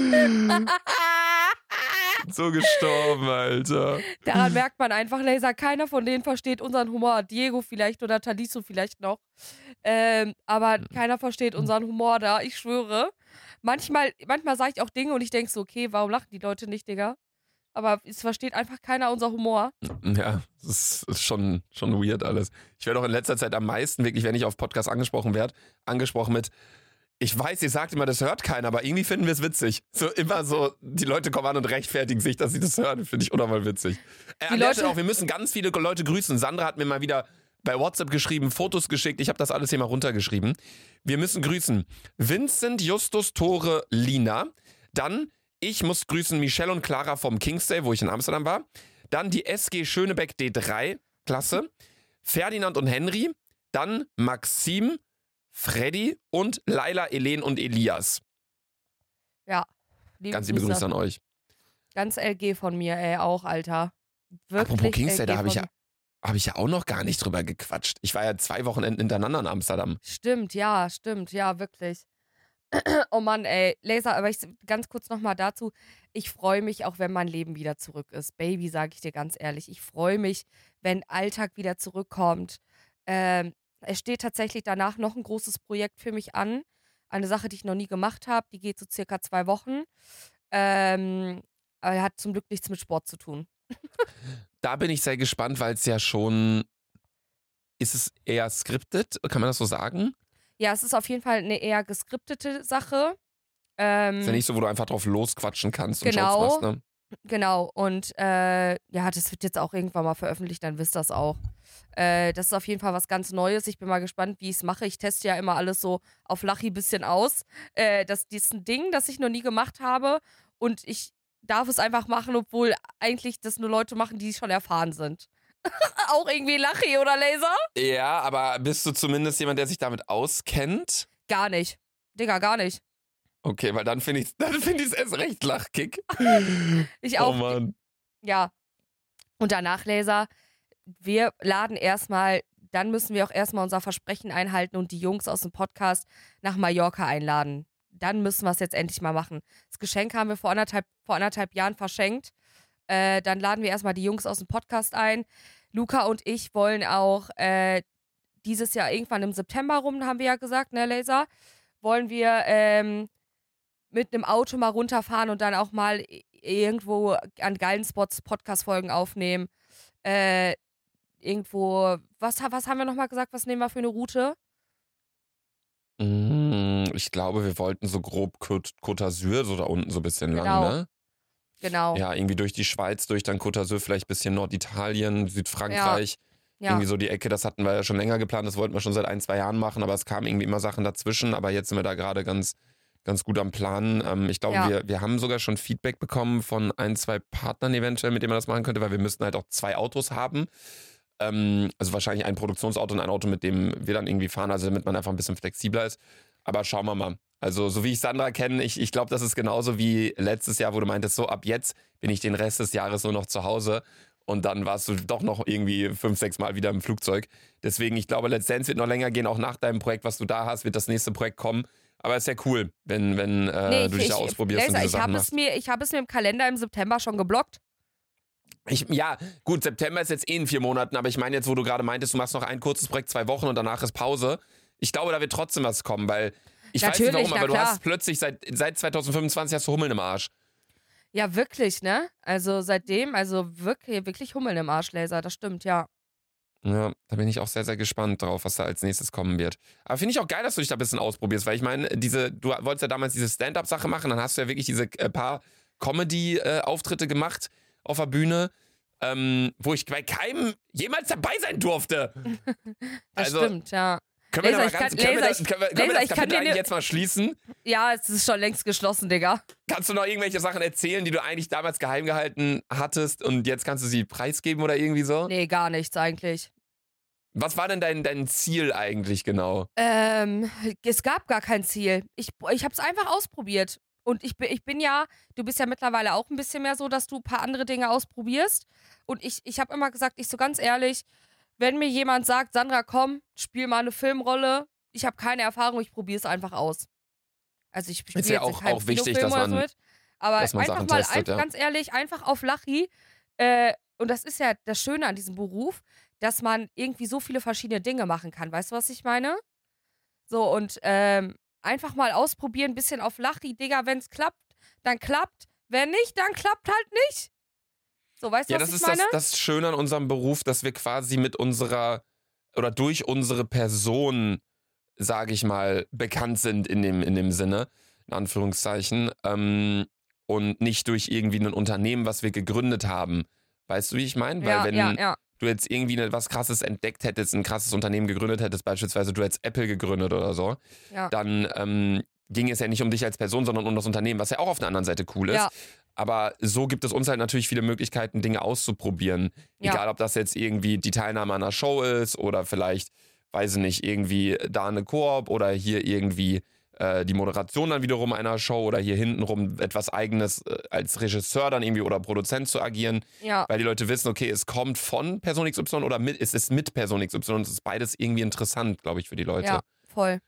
So gestorben, Alter. Daran merkt man einfach, Laser, keiner von denen versteht unseren Humor. Diego vielleicht oder Taliso vielleicht noch. Aber keiner versteht unseren Humor da, ich schwöre. Manchmal sage ich auch Dinge und ich denke so, okay, warum lachen die Leute nicht, Digga? Aber es versteht einfach keiner unser Humor. Ja, das ist schon weird alles. Ich werde auch in letzter Zeit am meisten, wirklich, wenn ich auf Podcast angesprochen werde, angesprochen mit, ich weiß, ihr sagt immer, das hört keiner, aber irgendwie finden wir es witzig. So immer so, die Leute kommen an und rechtfertigen sich, dass sie das hören. Finde ich unnormal witzig. An der Stelle auch, wir müssen ganz viele Leute grüßen. Sandra hat mir mal wieder bei WhatsApp geschrieben, Fotos geschickt. Ich habe das alles hier mal runtergeschrieben. Wir müssen grüßen Vincent, Justus, Tore, Lina. Dann, ich muss grüßen Michelle und Clara vom King's Day, wo ich in Amsterdam war. Dann die SG Schönebeck D3, Klasse. Ferdinand und Henry. Dann Maxim, Freddy und Laila, Elen und Elias. Ja. Ganz liebe Grüße an euch. Ganz LG von mir, ey, auch, Alter. Wirklich. Apropos King's Day, LG da habe von ich ja auch noch gar nicht drüber gequatscht. Ich war ja 2 Wochenenden hintereinander in Amsterdam. Stimmt, ja, wirklich. Oh Mann, ey, Laser, aber ganz kurz nochmal dazu. Ich freue mich auch, wenn mein Leben wieder zurück ist. Baby, sage ich dir ganz ehrlich. Ich freue mich, wenn Alltag wieder zurückkommt. Es steht tatsächlich danach noch ein großes Projekt für mich an. Eine Sache, die ich noch nie gemacht habe. Die geht so circa 2 Wochen. Aber hat zum Glück nichts mit Sport zu tun. Da bin ich sehr gespannt, weil es ja schon. Ist es eher scripted? Kann man das so sagen? Ja, es ist auf jeden Fall eine eher geskriptete Sache. Ist ja nicht so, wo du einfach drauf losquatschen kannst und Genau. schaust was, ne? Genau, und ja, das wird jetzt auch irgendwann mal veröffentlicht, dann wisst ihr das auch. Das ist auf jeden Fall was ganz Neues. Ich bin mal gespannt, wie ich es mache. Ich teste ja immer alles so auf Lachi ein bisschen aus. Das ist ein Ding, das ich noch nie gemacht habe und ich darf es einfach machen, obwohl eigentlich das nur Leute machen, die schon erfahren sind. Auch irgendwie Lachi oder Laser? Ja, aber bist du zumindest jemand, der sich damit auskennt? Gar nicht. Digga, gar nicht. Okay, weil dann finde ich es erst recht Lachkick. Ich auch. Oh Mann. Ja. Und danach, Laser, wir laden erstmal, dann müssen wir auch erstmal unser Versprechen einhalten und die Jungs aus dem Podcast nach Mallorca einladen. Dann müssen wir es jetzt endlich mal machen. Das Geschenk haben wir vor anderthalb Jahren verschenkt. Dann laden wir erstmal die Jungs aus dem Podcast ein. Luca und ich wollen auch dieses Jahr irgendwann im September rum, haben wir ja gesagt, ne, Laser, wollen wir mit einem Auto mal runterfahren und dann auch mal irgendwo an geilen Spots Podcast-Folgen aufnehmen. Irgendwo, was haben wir nochmal gesagt, was nehmen wir für eine Route? Ich glaube, wir wollten so grob Côte d'Azur, so da unten so ein bisschen lang, ne? Genau. Ja, irgendwie durch die Schweiz, durch dann Côte d'Azur, vielleicht ein bisschen Norditalien, Südfrankreich. Ja. Irgendwie so die Ecke, das hatten wir ja schon länger geplant, das wollten wir schon seit 1-2 Jahren machen, aber es kamen irgendwie immer Sachen dazwischen, aber jetzt sind wir da gerade ganz gut am Planen. Ich glaube, wir haben sogar schon Feedback bekommen von 1-2 Partnern eventuell, mit denen man das machen könnte, weil wir müssten halt auch 2 Autos haben. Also wahrscheinlich ein Produktionsauto und ein Auto, mit dem wir dann irgendwie fahren, also damit man einfach ein bisschen flexibler ist. Aber schauen wir mal. Also so wie ich Sandra kenne, ich glaube, das ist genauso wie letztes Jahr, wo du meintest, so ab jetzt bin ich den Rest des Jahres nur noch zu Hause. Und dann warst du doch noch irgendwie 5-6 Mal wieder im Flugzeug. Deswegen, ich glaube, Let's Dance wird noch länger gehen. Auch nach deinem Projekt, was du da hast, wird das nächste Projekt kommen. Aber es ist ja cool, wenn du dich da ausprobierst und diese Sachen machst. Ich habe es mir im Kalender im September schon geblockt. Ja, gut, September ist jetzt in 4 Monaten, aber ich meine jetzt, wo du gerade meintest, du machst noch ein kurzes Projekt, 2 Wochen und danach ist Pause. Ich glaube, da wird trotzdem was kommen, weil ich weiß nicht warum, aber du hast plötzlich seit 2025 hast du Hummeln im Arsch. Ja, wirklich, ne? Also seitdem, also wirklich Hummeln im Arsch, Laser, das stimmt, ja. Ja, da bin ich auch sehr, sehr gespannt drauf, was da als nächstes kommen wird. Aber finde ich auch geil, dass du dich da ein bisschen ausprobierst, weil ich meine, du wolltest ja damals diese Stand-Up-Sache machen, dann hast du ja wirklich diese paar Comedy-Auftritte gemacht auf der Bühne, wo ich bei keinem jemals dabei sein durfte. Das Also, stimmt, ja. Können wir, Laser, können Laser, wir das ich kann Kapitel dir eigentlich jetzt mal schließen? Ja, es ist schon längst geschlossen, Digga. Kannst du noch irgendwelche Sachen erzählen, die du eigentlich damals geheim gehalten hattest und jetzt kannst du sie preisgeben oder irgendwie so? Nee, gar nichts eigentlich. Was war denn dein Ziel eigentlich genau? Es gab gar kein Ziel. Ich habe es einfach ausprobiert. Und ich bin ja, du bist ja mittlerweile auch ein bisschen mehr so, dass du ein paar andere Dinge ausprobierst. Und ich habe immer gesagt, ich so ganz ehrlich, wenn mir jemand sagt, Sandra, komm, spiel mal eine Filmrolle, ich habe keine Erfahrung, ich probiere es einfach aus. Also ich spiele Ist ja jetzt in keinem auch wichtig, Kinofilm dass oder so man, mit. Aber dass man einfach Sachen mal, testet, ja. ganz ehrlich, einfach auf Lachi. Und das ist ja das Schöne an diesem Beruf, dass man irgendwie so viele verschiedene Dinge machen kann. Weißt du, was ich meine? So, und einfach mal ausprobieren, ein bisschen auf Lachi, Digga, wenn es klappt, dann klappt. Wenn nicht, dann klappt halt nicht. So, weißt du, Ja, was das ich ist meine? das Schöne an unserem Beruf, dass wir quasi mit unserer oder durch unsere Person, sage ich mal, bekannt sind in dem Sinne, in Anführungszeichen, und nicht durch irgendwie ein Unternehmen, was wir gegründet haben. Weißt du, wie ich meine? Weil Ja, wenn ja. du jetzt irgendwie was Krasses entdeckt hättest, ein krasses Unternehmen gegründet hättest, beispielsweise du hättest Apple gegründet oder so, Ja. dann ging es ja nicht um dich als Person, sondern um das Unternehmen, was ja auch auf der anderen Seite cool ist. Ja. Aber so gibt es uns halt natürlich viele Möglichkeiten, Dinge auszuprobieren. Ja. Egal, ob das jetzt irgendwie die Teilnahme an einer Show ist oder vielleicht, weiß ich nicht, irgendwie da eine Koop oder hier irgendwie die Moderation dann wiederum einer Show oder hier hintenrum etwas Eigenes als Regisseur dann irgendwie oder Produzent zu agieren. Ja. Weil die Leute wissen, okay, es kommt von Person XY oder es ist mit Person XY und es ist beides irgendwie interessant, glaube ich, für die Leute. Ja, voll.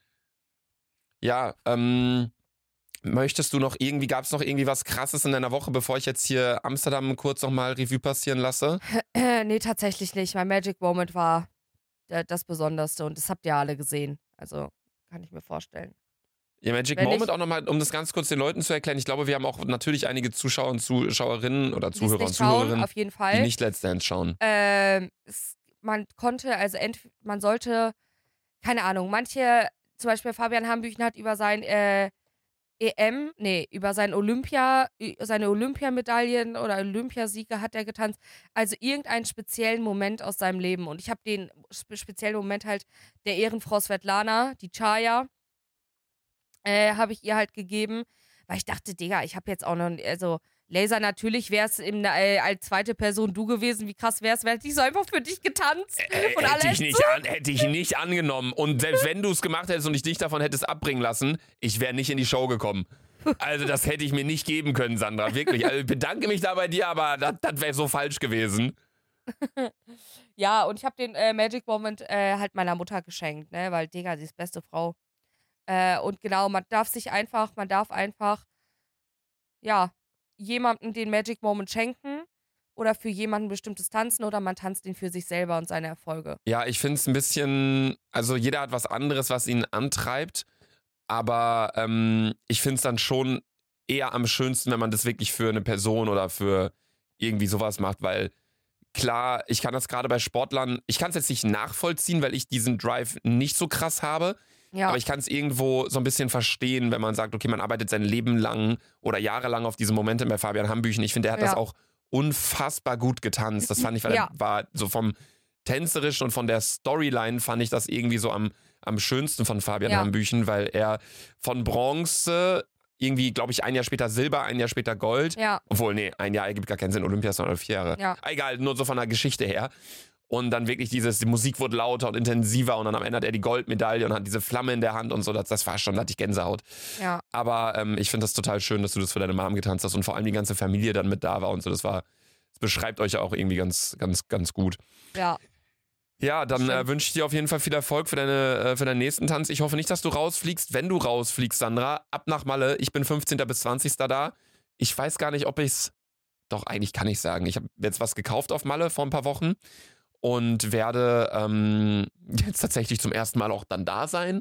Ja, möchtest du noch irgendwie, gab es noch irgendwie was Krasses in deiner Woche, bevor ich jetzt hier Amsterdam kurz nochmal Revue passieren lasse? Nee, tatsächlich nicht. Mein Magic Moment war das Besonderste und das habt ihr alle gesehen. Also, kann ich mir vorstellen. Ja, Magic Wenn Moment ich- auch nochmal, um das ganz kurz den Leuten zu erklären. Ich glaube, wir haben auch natürlich einige Zuschauer und Zuschauerinnen oder Die's Zuhörer und nicht schauen, Zuhörerinnen, auf jeden die Fall. nicht Let's Dance schauen. Man konnte, also man sollte, keine Ahnung, manche, zum Beispiel Fabian Hambüchen hat über sein über seine Olympiamedaillen oder Olympiasiege hat er getanzt. Also irgendeinen speziellen Moment aus seinem Leben. Und ich habe den speziellen Moment halt der Ehrenfrau Svetlana, die Chaya, habe ich ihr halt gegeben, weil ich dachte, Digga, ich habe jetzt auch noch, also Laser, natürlich wäre es als zweite Person du gewesen, wie krass wäre es, wäre ich so einfach für dich getanzt und Hätte alles. hätte ich nicht angenommen. Und selbst wenn du es gemacht hättest und ich dich davon hättest abbringen lassen, ich wäre nicht in die Show gekommen. Also das hätte ich mir nicht geben können, Sandra, wirklich. Also ich bedanke mich da bei dir, aber das wäre so falsch gewesen. Ja, und ich habe den Magic Moment halt meiner Mutter geschenkt, ne, weil, Digga, sie ist beste Frau. Und genau, man darf einfach, ja, jemandem den Magic Moment schenken oder für jemanden bestimmtes tanzen oder man tanzt ihn für sich selber und seine Erfolge. Ja, ich finde es ein bisschen, also jeder hat was anderes, was ihn antreibt, aber ich finde es dann schon eher am schönsten, wenn man das wirklich für eine Person oder für irgendwie sowas macht, weil klar, ich kann das gerade bei Sportlern, ich kann es jetzt nicht nachvollziehen, weil ich diesen Drive nicht so krass habe, Ja, aber ich kann es irgendwo so ein bisschen verstehen, wenn man sagt, okay, man arbeitet sein Leben lang oder jahrelang auf diese Momente bei Fabian Hambüchen. Ich finde, der hat das Ja. auch unfassbar gut getanzt. Das fand ich, weil Ja. er war so vom tänzerischen und von der Storyline fand ich das irgendwie so am schönsten von Fabian Ja. Hambüchen, weil er von Bronze irgendwie, glaube ich, ein Jahr später Silber, ein Jahr später Gold. ja, Obwohl, nee, ein Jahr ergibt gar keinen Sinn. Olympia ist noch 4 Jahre. ja. Egal, nur so von der Geschichte her. Und dann wirklich die Musik wurde lauter und intensiver und dann am Ende hat er die Goldmedaille und hat diese Flamme in der Hand und so. Das war schon, da hatte ich Gänsehaut. Ja, Aber ich finde das total schön, dass du das für deine Mom getanzt hast und vor allem die ganze Familie dann mit da war und so. Das beschreibt euch ja auch irgendwie ganz, ganz, ganz gut. ja. Ja, dann Stimmt. wünsche ich dir auf jeden Fall viel Erfolg für deinen nächsten Tanz. Ich hoffe nicht, dass du rausfliegst. Wenn du rausfliegst, Sandra, ab nach Malle. Ich bin 15. bis 20. da. Ich weiß gar nicht, ob ich's. Doch, eigentlich kann ich sagen. Ich habe jetzt was gekauft auf Malle vor ein paar Wochen und werde jetzt tatsächlich zum ersten Mal auch dann da sein.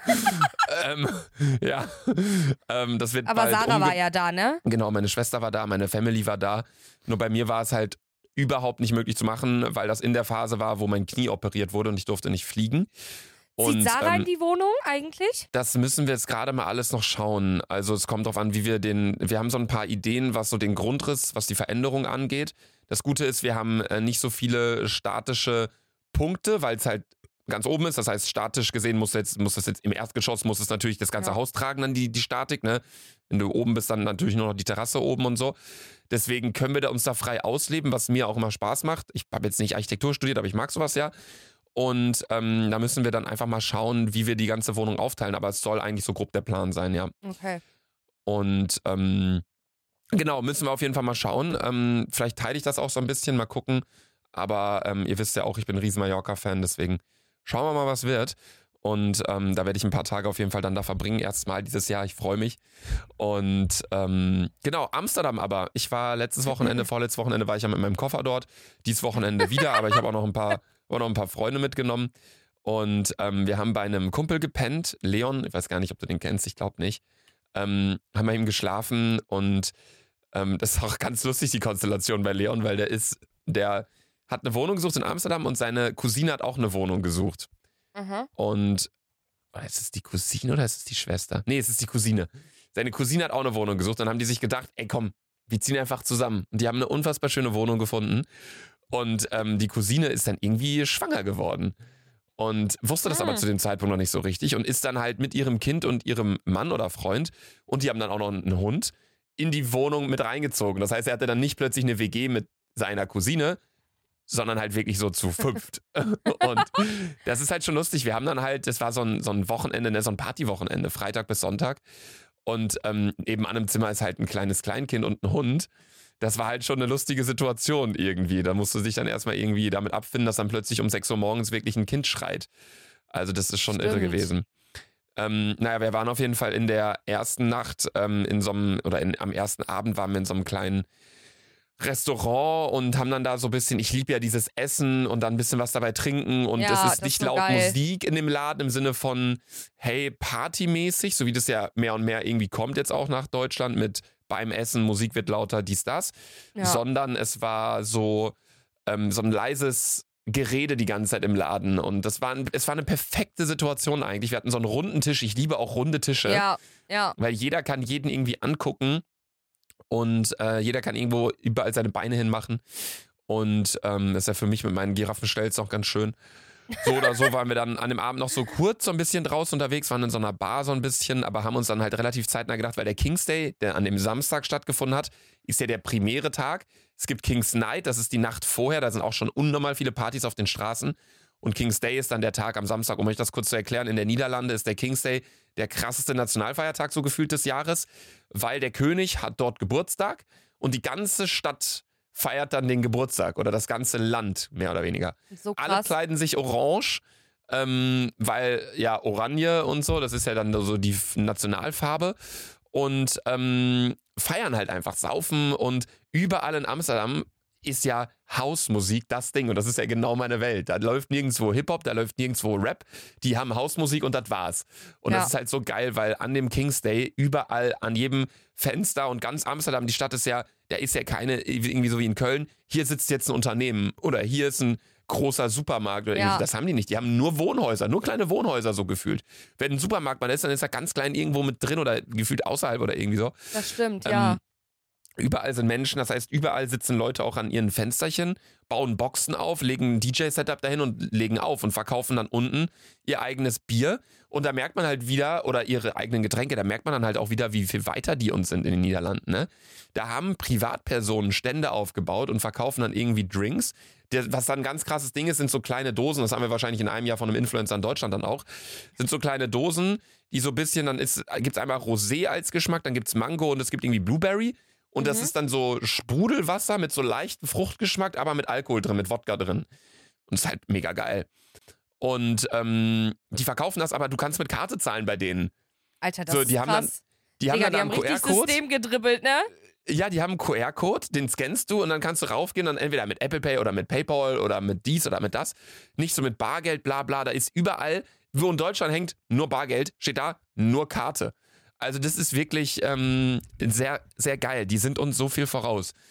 Ja. Das wird Aber bald Sarah war ja da, ne? Genau, meine Schwester war da, meine Family war da. Nur bei mir war es halt überhaupt nicht möglich zu machen, weil das in der Phase war, wo mein Knie operiert wurde und ich durfte nicht fliegen. Zieht Sarah in die Wohnung eigentlich? Das müssen wir jetzt gerade mal alles noch schauen. Also es kommt darauf an, wir haben so ein paar Ideen, was so den Grundriss, was die Veränderung angeht. Das Gute ist, wir haben nicht so viele statische Punkte, weil es halt ganz oben ist. Das heißt, statisch gesehen muss das jetzt im Erdgeschoss, muss es natürlich das ganze Haus tragen, dann die Statik, ne? Wenn du oben bist, dann natürlich nur noch die Terrasse oben und so. Deswegen können wir uns da frei ausleben, was mir auch immer Spaß macht. Ich habe jetzt nicht Architektur studiert, aber ich mag sowas ja. Und da müssen wir dann einfach mal schauen, wie wir die ganze Wohnung aufteilen. Aber es soll eigentlich so grob der Plan sein, ja. Okay. Und genau, müssen wir auf jeden Fall mal schauen. Vielleicht teile ich das auch so ein bisschen, mal gucken. Aber ihr wisst ja auch, ich bin ein riesen Mallorca-Fan, deswegen schauen wir mal, was wird. Und da werde ich ein paar Tage auf jeden Fall dann da verbringen. Erstmal dieses Jahr, ich freue mich. Und genau, Amsterdam aber. Ich war letztes Wochenende, vorletztes Wochenende war ich ja mit meinem Koffer dort. Dieses Wochenende wieder, aber ich habe auch noch ein paar Freunde mitgenommen. Und wir haben bei einem Kumpel gepennt, Leon, ich weiß gar nicht, ob du den kennst, ich glaube nicht. Haben bei ihm geschlafen und das ist auch ganz lustig, die Konstellation bei Leon, weil der hat eine Wohnung gesucht in Amsterdam und seine Cousine hat auch eine Wohnung gesucht. Und ist es die Cousine oder ist es die Schwester? Nee, es ist die Cousine. Seine Cousine hat auch eine Wohnung gesucht. Dann haben die sich gedacht, ey komm, wir ziehen einfach zusammen. Und die haben eine unfassbar schöne Wohnung gefunden. Und die Cousine ist dann irgendwie schwanger geworden. Und wusste das aber zu dem Zeitpunkt noch nicht so richtig. Und ist dann halt mit ihrem Kind und ihrem Mann oder Freund, und die haben dann auch noch einen Hund, in die Wohnung mit reingezogen. Das heißt, er hatte dann nicht plötzlich eine WG mit seiner Cousine, sondern halt wirklich so zu fünft. Und das ist halt schon lustig. Wir haben dann halt, das war so ein Wochenende, ne, so ein Partywochenende, Freitag bis Sonntag. Und eben an einem Zimmer ist halt ein kleines Kleinkind und ein Hund. Das war halt schon eine lustige Situation irgendwie. Da musst du dich dann erstmal irgendwie damit abfinden, dass dann plötzlich um 6 Uhr morgens wirklich ein Kind schreit. Also das ist schon irre gewesen. Naja, wir waren auf jeden Fall in der ersten Nacht am ersten Abend waren wir in so einem kleinen Restaurant und haben dann da so ein bisschen, ich liebe ja dieses Essen und dann ein bisschen was dabei trinken und es ist nicht laut Musik in dem Laden im Sinne von, hey, partymäßig, so wie das ja mehr und mehr irgendwie kommt jetzt auch nach Deutschland mit beim Essen, Musik wird lauter, dies, das, sondern es war so ein leises Gerede die ganze Zeit im Laden und es war eine perfekte Situation eigentlich. Wir hatten so einen runden Tisch, ich liebe auch runde Tische, weil jeder kann jeden irgendwie angucken. Und jeder kann irgendwo überall seine Beine hinmachen. Und das ist ja für mich mit meinen Giraffenstelzen auch ganz schön. So oder so waren wir dann an dem Abend noch so kurz so ein bisschen draußen unterwegs, waren in so einer Bar so ein bisschen, aber haben uns dann halt relativ zeitnah gedacht, weil der King's Day, der an dem Samstag stattgefunden hat, ist ja der primäre Tag. Es gibt King's Night, das ist die Nacht vorher, da sind auch schon unnormal viele Partys auf den Straßen. Und King's Day ist dann der Tag am Samstag. Um euch das kurz zu erklären, in der Niederlande ist der King's Day der krasseste Nationalfeiertag so gefühlt des Jahres, weil der König hat dort Geburtstag und die ganze Stadt feiert dann den Geburtstag oder das ganze Land, mehr oder weniger. So krass. Alle kleiden sich orange, weil ja Oranje und so, das ist ja dann so die Nationalfarbe und feiern halt einfach, saufen und überall in Amsterdam ist ja Hausmusik das Ding und das ist ja genau meine Welt. Da läuft nirgendwo Hip-Hop, da läuft nirgendwo Rap. Die haben Hausmusik und das war's. Und das ist halt so geil, weil an dem King's Day überall an jedem Fenster und ganz Amsterdam, die Stadt ist ja, da ist ja keine, irgendwie so wie in Köln, hier sitzt jetzt ein Unternehmen oder hier ist ein großer Supermarkt oder irgendwie. Das haben die nicht. Die haben nur Wohnhäuser, nur kleine Wohnhäuser so gefühlt. Wenn ein Supermarkt mal ist, dann ist er ganz klein irgendwo mit drin oder gefühlt außerhalb oder irgendwie so. Das stimmt, ja. Überall sind Menschen, das heißt, überall sitzen Leute auch an ihren Fensterchen, bauen Boxen auf, legen ein DJ-Setup dahin und legen auf und verkaufen dann unten ihr eigenes Bier. Und da merkt man halt wieder, oder ihre eigenen Getränke, da merkt man dann halt auch wieder, wie viel weiter die uns sind in den Niederlanden. Ne? Da haben Privatpersonen Stände aufgebaut und verkaufen dann irgendwie Drinks. Was dann ein ganz krasses Ding ist, sind so kleine Dosen, das haben wir wahrscheinlich in einem Jahr von einem Influencer in Deutschland dann auch, sind so kleine Dosen, die so ein bisschen, dann gibt es einmal Rosé als Geschmack, dann gibt es Mango und es gibt irgendwie Blueberry. Und das ist dann so Sprudelwasser mit so leichtem Fruchtgeschmack, aber mit Alkohol drin, mit Wodka drin. Und ist halt mega geil. Und die verkaufen das, aber du kannst mit Karte zahlen bei denen. Alter, das so, ist die krass. Die haben dann die einen haben richtig QR-Code. System gedribbelt, ne? Ja, die haben einen QR-Code, den scannst du und dann kannst du raufgehen, dann entweder mit Apple Pay oder mit PayPal oder mit dies oder mit das. Nicht so mit Bargeld, bla bla. Da ist überall, wo in Deutschland hängt, nur Bargeld, steht da, nur Karte. Also das ist wirklich sehr, sehr geil. Die sind uns so viel voraus.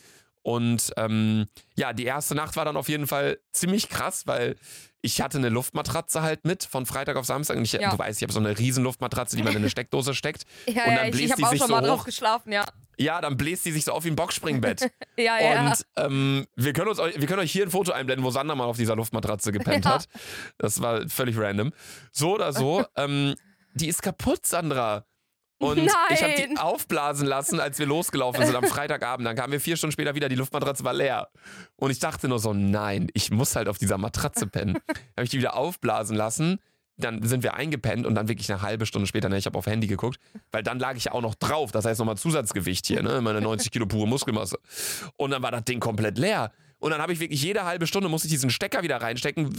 Und ja, die erste Nacht war dann auf jeden Fall ziemlich krass, weil ich hatte eine Luftmatratze halt mit von Freitag auf Samstag. Und du weißt, ich habe so eine riesen Luftmatratze, die man in eine Steckdose steckt. Und dann bläst ich habe auch schon mal drauf geschlafen, ja. Ja, dann bläst die sich so auf wie ein Boxspringbett. Ja. Und wir können euch hier ein Foto einblenden, wo Sandra mal auf dieser Luftmatratze gepennt hat. Das war völlig random. So oder so, die ist kaputt, Sandra. Und ich habe die aufblasen lassen, als wir losgelaufen sind am Freitagabend. Dann kamen wir 4 Stunden später wieder, die Luftmatratze war leer. Und ich dachte nur so, nein, ich muss halt auf dieser Matratze pennen. Dann habe ich die wieder aufblasen lassen. Dann sind wir eingepennt und dann wirklich eine halbe Stunde später, ich habe auf Handy geguckt, weil dann lag ich ja auch noch drauf. Das heißt nochmal Zusatzgewicht hier, meine 90 Kilo pure Muskelmasse. Und dann war das Ding komplett leer. Und dann habe ich wirklich jede halbe Stunde, musste ich diesen Stecker wieder reinstecken.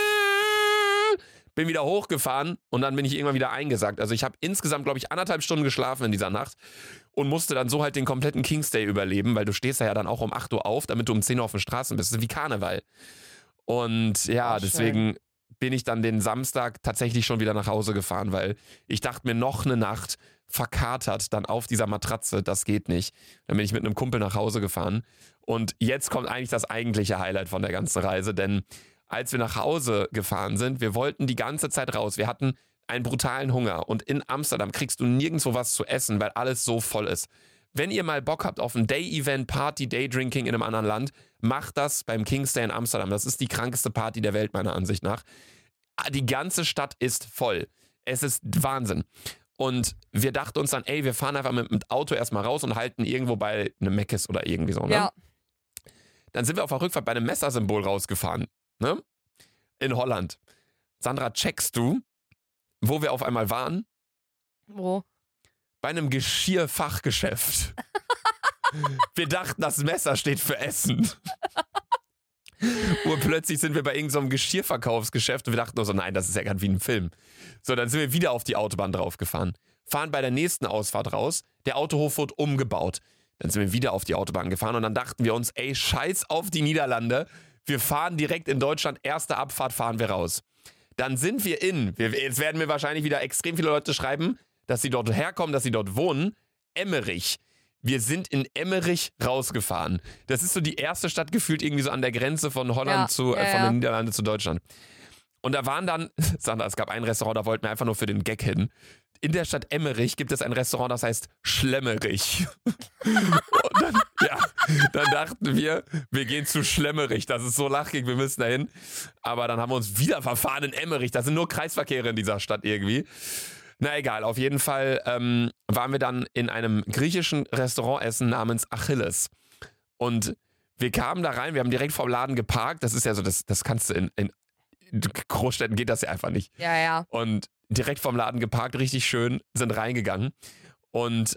Bin wieder hochgefahren und dann bin ich irgendwann wieder eingesackt. Also ich habe insgesamt, glaube ich, 1,5 Stunden geschlafen in dieser Nacht und musste dann so halt den kompletten King's Day überleben, weil du stehst ja dann auch um 8 Uhr auf, damit du um 10 Uhr auf den Straßen bist. Das ist wie Karneval. Und ja, deswegen bin ich dann den Samstag tatsächlich schon wieder nach Hause gefahren, weil ich dachte mir, noch eine Nacht verkatert dann auf dieser Matratze, das geht nicht. Dann bin ich mit einem Kumpel nach Hause gefahren und jetzt kommt eigentlich das eigentliche Highlight von der ganzen Reise, denn als wir nach Hause gefahren sind, wir wollten die ganze Zeit raus. Wir hatten einen brutalen Hunger und in Amsterdam kriegst du nirgendwo was zu essen, weil alles so voll ist. Wenn ihr mal Bock habt auf ein Day-Event, Party, Daydrinking in einem anderen Land, macht das beim King's Day in Amsterdam. Das ist die krankeste Party der Welt, meiner Ansicht nach. Die ganze Stadt ist voll. Es ist Wahnsinn. Und wir dachten uns dann, wir fahren einfach mit dem Auto erstmal raus und halten irgendwo bei einem Mc's oder irgendwie so. Ne? Ja. Dann sind wir auf der Rückfahrt bei einem Messersymbol rausgefahren. Ne? In Holland. Sandra, checkst du, wo wir auf einmal waren? Wo? Bei einem Geschirrfachgeschäft. Wir dachten, das Messer steht für Essen. Urplötzlich sind wir bei irgendeinem Geschirrverkaufsgeschäft und wir dachten nur so, nein, das ist ja gerade wie ein Film. So, dann sind wir wieder auf die Autobahn draufgefahren. Fahren bei der nächsten Ausfahrt raus. Der Autohof wird umgebaut. Dann sind wir wieder auf die Autobahn gefahren und dann dachten wir uns, scheiß auf die Niederlande. Wir fahren direkt in Deutschland, erste Abfahrt fahren wir raus. Dann sind wir jetzt werden mir wahrscheinlich wieder extrem viele Leute schreiben, dass sie dort herkommen, dass sie dort wohnen. Emmerich. Wir sind in Emmerich rausgefahren. Das ist so die erste Stadt gefühlt irgendwie so an der Grenze von Holland von den Niederlanden zu Deutschland. Und da waren dann, Sandra, es gab ein Restaurant, da wollten wir einfach nur für den Gag hin. In der Stadt Emmerich gibt es ein Restaurant, das heißt Schlemmerich. Und dann dachten wir gehen zu Schlemmerich. Das ist so lachig, wir müssen dahin. Aber dann haben wir uns wieder verfahren in Emmerich. Da sind nur Kreisverkehre in dieser Stadt irgendwie. Na egal, auf jeden Fall waren wir dann in einem griechischen Restaurant essen namens Achilles. Und wir kamen da rein, wir haben direkt vor dem Laden geparkt. Das ist ja so, das kannst du in Großstädten geht das ja einfach nicht. Ja. Und direkt vorm Laden geparkt, richtig schön, sind reingegangen. Und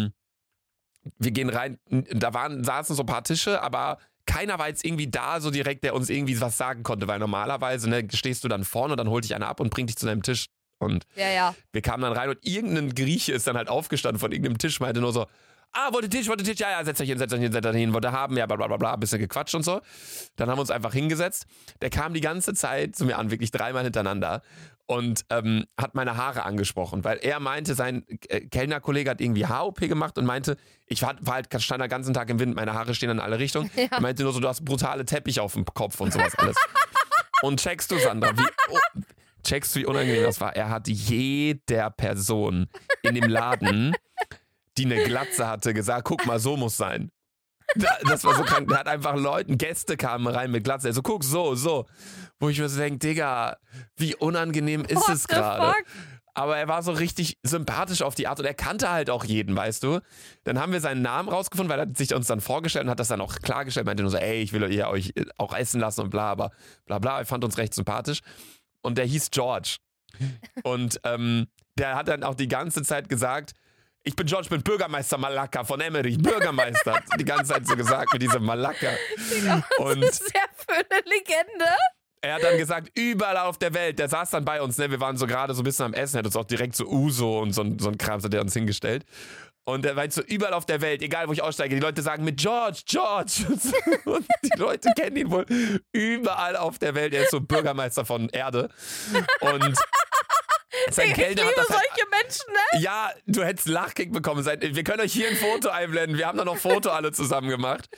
wir gehen rein, saßen so ein paar Tische, aber keiner war jetzt irgendwie da so direkt, der uns irgendwie was sagen konnte, weil normalerweise stehst du dann vorne und dann holt dich einer ab und bringt dich zu deinem Tisch. Und wir kamen dann rein und irgendein Grieche ist dann halt aufgestanden von irgendeinem Tisch, meinte nur so, wollte Tisch, ja, setzt euch hin, wollte haben, ja, bla bla bla, bisschen gequatscht und so. Dann haben wir uns einfach hingesetzt. Der kam die ganze Zeit zu mir an, wirklich 3-mal hintereinander und hat meine Haare angesprochen, weil er meinte, sein Kellnerkollege hat irgendwie Haar-OP gemacht und meinte, stand den ganzen Tag im Wind, meine Haare stehen in alle Richtungen. Ja. Er meinte nur so, du hast brutale Teppich auf dem Kopf und sowas alles. Und checkst du, Sandra, wie unangenehm das war? Er hat jeder Person in dem Laden, die eine Glatze hatte, gesagt, guck mal, so muss sein. Das war so krank. Der hat einfach Gäste kamen rein mit Glatze. Also guck, so. Wo ich mir so denke, Digga, wie unangenehm ist es gerade? Aber er war so richtig sympathisch auf die Art und er kannte halt auch jeden, weißt du? Dann haben wir seinen Namen rausgefunden, weil er sich uns dann vorgestellt und hat das dann auch klargestellt. Meinte nur so, ich will euch auch essen lassen und bla, aber bla bla. Er fand uns recht sympathisch. Und der hieß George. Und der hat dann auch die ganze Zeit gesagt, ich bin George, ich bin Bürgermeister Malakka von Emmerich. Bürgermeister. Hat die ganze Zeit so gesagt mit diesem Malakka. Und das ist ja für eine Legende. Er hat dann gesagt, überall auf der Welt, der saß dann bei uns, ne, wir waren so gerade so ein bisschen am Essen, er hat uns auch direkt so Uso und so ein Kram, so der uns hingestellt. Und er meinte so, überall auf der Welt, egal wo ich aussteige, die Leute sagen mit George. Und die Leute kennen ihn wohl überall auf der Welt. Er ist so Bürgermeister von Erde. Und sein Ich Kellner liebe hat das halt, solche Menschen, ne? ja, du hättest Lachkick bekommen. Wir können euch hier ein Foto einblenden. Wir haben da noch ein Foto alle zusammen gemacht.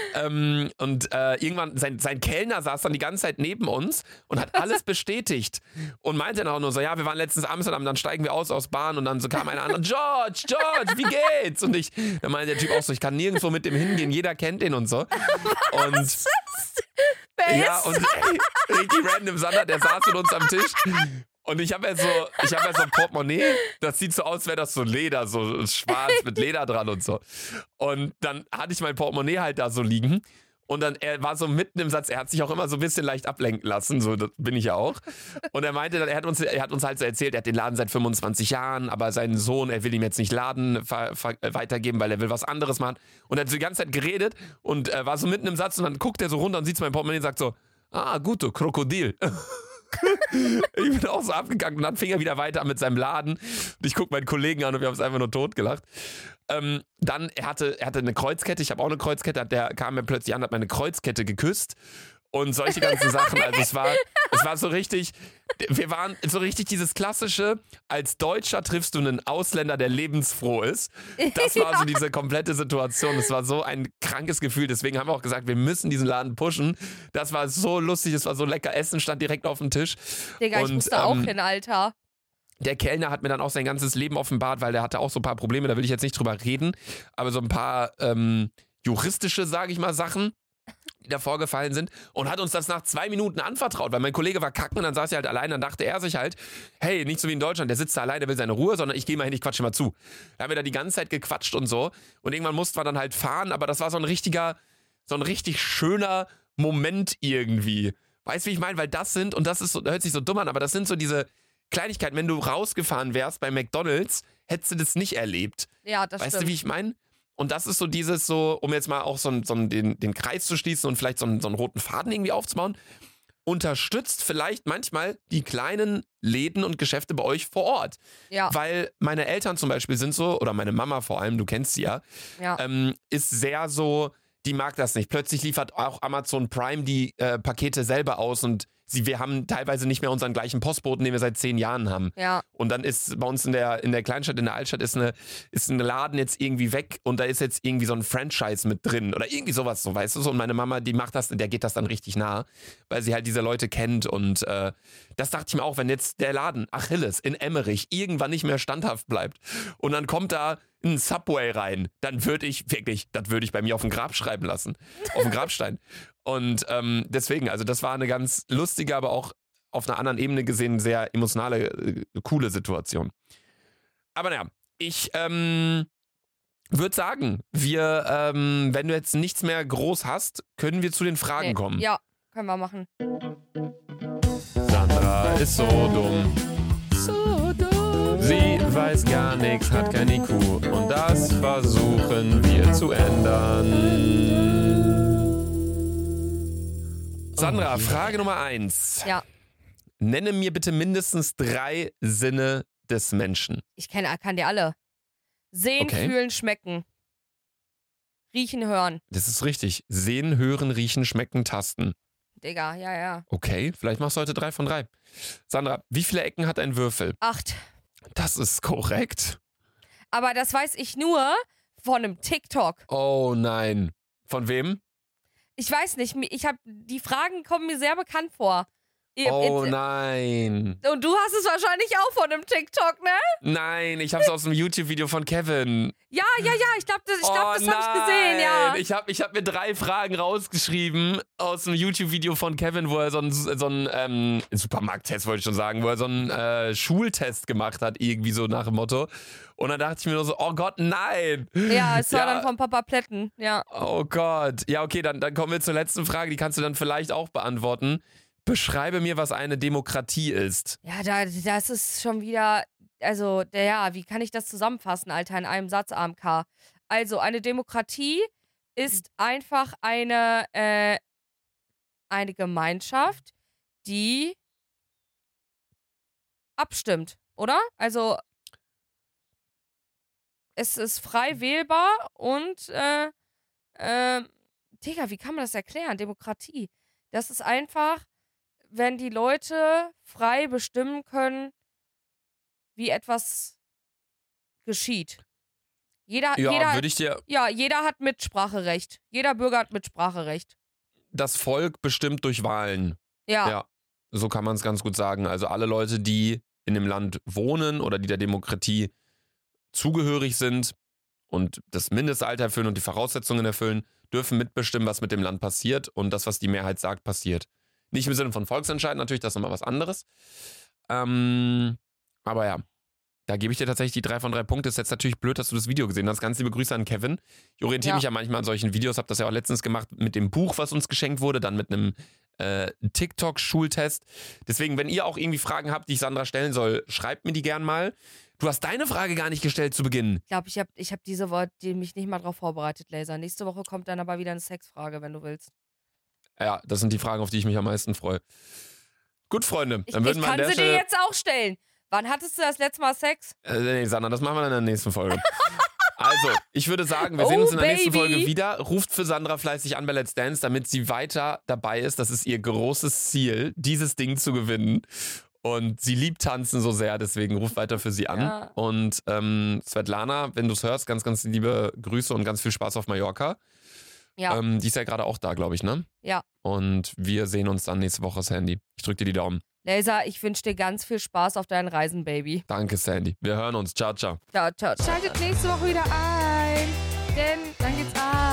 Irgendwann, sein Kellner saß dann die ganze Zeit neben uns und hat alles bestätigt. Und meinte dann auch nur so, ja, wir waren letztens Amsterdam, dann steigen wir aus Bahn und dann so kam einer an, George, wie geht's? Und dann meinte der Typ auch so, ich kann nirgendwo mit dem hingehen, jeder kennt ihn und so. Und Wer ja, ist und richtig random, Sandra, der saß mit uns am Tisch. Und ich habe ja so ein Portemonnaie, das sieht so aus, wäre das so Leder, so schwarz mit Leder dran und so. Und dann hatte ich mein Portemonnaie halt da so liegen. Und dann, er war so mitten im Satz, er hat sich auch immer so ein bisschen leicht ablenken lassen, so das bin ich ja auch. Und er meinte dann, er hat uns halt so erzählt, er hat den Laden seit 25 Jahren, aber seinen Sohn, er will ihm jetzt nicht Laden weitergeben, weil er will was anderes machen. Und er hat so die ganze Zeit geredet und war so mitten im Satz und dann guckt er so runter und sieht mein Portemonnaie und sagt so, gute, Krokodil. Ich bin auch so abgegangen und dann fing er wieder weiter an mit seinem Laden. Und ich gucke meinen Kollegen an und wir haben es einfach nur totgelacht. Dann, er hatte eine Kreuzkette, ich habe auch eine Kreuzkette, der kam mir plötzlich an, hat meine Kreuzkette geküsst und solche ganzen Sachen. Also es war so richtig, wir waren so richtig dieses klassische, als Deutscher triffst du einen Ausländer, der lebensfroh ist. Das war so diese komplette Situation. Es war so ein krankes Gefühl. Deswegen haben wir auch gesagt, wir müssen diesen Laden pushen. Das war so lustig, es war so lecker. Essen stand direkt auf dem Tisch. Digga, ich musste auch hin, Alter. Der Kellner hat mir dann auch sein ganzes Leben offenbart, weil der hatte auch so ein paar Probleme, da will ich jetzt nicht drüber reden, aber so ein paar juristische, sage ich mal, Sachen, die da vorgefallen sind und hat uns das nach 2 Minuten anvertraut, weil mein Kollege war kacken und dann saß er halt allein, dann dachte er sich halt, hey, nicht so wie in Deutschland, der sitzt da allein, der will seine Ruhe, sondern ich gehe mal hin, ich quatsche mal zu. Da haben wir da die ganze Zeit gequatscht und so und irgendwann mussten wir dann halt fahren, aber das war so ein richtig schöner Moment irgendwie. Weißt du, wie ich meine? Weil das sind, und das ist so, hört sich so dumm an, aber das sind so diese Kleinigkeiten, wenn du rausgefahren wärst bei McDonald's, hättest du das nicht erlebt. Ja, das Weißt stimmt. du, wie ich meine? Und das ist so dieses so, um jetzt mal auch den Kreis zu schließen und vielleicht so einen roten Faden irgendwie aufzubauen, unterstützt vielleicht manchmal die kleinen Läden und Geschäfte bei euch vor Ort. Ja. Weil meine Eltern zum Beispiel sind so, oder meine Mama vor allem, du kennst sie ja, ist sehr so, die mag das nicht. Plötzlich liefert auch Amazon Prime die Pakete selber aus und wir haben teilweise nicht mehr unseren gleichen Postboten, den wir seit 10 Jahren haben. Ja. Und dann ist bei uns in der Kleinstadt, in der Altstadt, ist ein Laden jetzt irgendwie weg und da ist jetzt irgendwie so ein Franchise mit drin oder irgendwie sowas, so, weißt du so. Und meine Mama, die macht das, der geht das dann richtig nah, weil sie halt diese Leute kennt. Und das dachte ich mir auch, wenn jetzt der Laden Achilles in Emmerich irgendwann nicht mehr standhaft bleibt und dann kommt da ein Subway rein, dann würde ich bei mir auf ein Grab schreiben lassen. Auf den Grabstein. Und deswegen, also das war eine ganz lustige, aber auch auf einer anderen Ebene gesehen sehr emotionale, coole Situation. Aber naja, ich würde sagen, wenn du jetzt nichts mehr groß hast, können wir zu den Fragen kommen. Ja, können wir machen. Sandra ist so dumm. So dumm. Sie weiß gar nichts, hat kein IQ und das versuchen wir zu ändern. Sandra, Frage Nummer 1. Ja. Nenne mir bitte mindestens 3 Sinne des Menschen. Ich kann die alle. Sehen, Okay. fühlen, schmecken. Riechen, hören. Das ist richtig. Sehen, hören, riechen, schmecken, tasten. Digga, ja. Okay, vielleicht machst du heute 3 von 3. Sandra, wie viele Ecken hat ein Würfel? 8. Das ist korrekt. Aber das weiß ich nur von einem TikTok. Oh nein. Von wem? Ich weiß nicht, die Fragen kommen mir sehr bekannt vor. Oh nein. Und du hast es wahrscheinlich auch von einem TikTok, ne? Nein, ich hab's aus dem YouTube-Video von Kevin. Ja, ich glaube, das habe ich gesehen, ja. Ich hab mir 3 Fragen rausgeschrieben aus dem YouTube-Video von Kevin, wo er so einen Supermarkttest, wollte ich schon sagen, wo er so einen Schultest gemacht hat, irgendwie so nach dem Motto. Und dann dachte ich mir nur so, oh Gott, nein. Ja, es war dann von Papa Plätten, ja. Oh Gott. Ja, okay, dann kommen wir zur letzten Frage, die kannst du dann vielleicht auch beantworten. Beschreibe mir, was eine Demokratie ist. Ja, das ist schon wieder, also, wie kann ich das zusammenfassen, Alter, in einem Satz, AMK? Also, eine Demokratie ist einfach eine Gemeinschaft, die abstimmt, oder? Also, es ist frei wählbar und, Digga, wie kann man das erklären? Demokratie. Das ist einfach, wenn die Leute frei bestimmen können, wie etwas geschieht. Jeder würde ich dir. Ja, jeder hat Mitspracherecht. Jeder Bürger hat Mitspracherecht. Das Volk bestimmt durch Wahlen. Ja. Ja, so kann man es ganz gut sagen. Also alle Leute, die in dem Land wohnen oder die der Demokratie zugehörig sind und das Mindestalter erfüllen und die Voraussetzungen erfüllen, dürfen mitbestimmen, was mit dem Land passiert und das, was die Mehrheit sagt, passiert. Nicht im Sinne von Volksentscheid, natürlich, das ist nochmal was anderes. Aber ja, da gebe ich dir tatsächlich die 3 von 3 Punkte. Ist jetzt natürlich blöd, dass du das Video gesehen hast. Ganz liebe Grüße an Kevin. Ich orientiere mich ja manchmal an solchen Videos, habe das ja auch letztens gemacht mit dem Buch, was uns geschenkt wurde, dann mit einem TikTok-Schultest. Deswegen, wenn ihr auch irgendwie Fragen habt, die ich Sandra stellen soll, schreibt mir die gern mal. Du hast deine Frage gar nicht gestellt zu Beginn. Ich glaube, ich hab diese Woche mich nicht mal drauf vorbereitet, Laser. Nächste Woche kommt dann aber wieder eine Sexfrage, wenn du willst. Ja, das sind die Fragen, auf die ich mich am meisten freue. Gut, Freunde, dann würden wir an Ich der kann sie Stelle... dir jetzt auch stellen. Wann hattest du das letzte Mal Sex? Nee, Sandra, das machen wir dann in der nächsten Folge. Also, ich würde sagen, wir sehen uns in der nächsten Folge wieder. Ruft für Sandra fleißig an bei Let's Dance, damit sie weiter dabei ist. Das ist ihr großes Ziel, dieses Ding zu gewinnen. Und sie liebt Tanzen so sehr, deswegen ruft weiter für sie an. Ja. Und Svetlana, wenn du es hörst, ganz, ganz liebe Grüße und ganz viel Spaß auf Mallorca. Ja. Die ist ja gerade auch da, glaube ich, ne? Ja. Und wir sehen uns dann nächste Woche, Sandy. Ich drücke dir die Daumen. Laser, ich wünsche dir ganz viel Spaß auf deinen Reisen, Baby. Danke, Sandy. Wir hören uns. Ciao, ciao. Ciao, ciao. Schaltet nächste Woche wieder ein, denn dann geht's ab.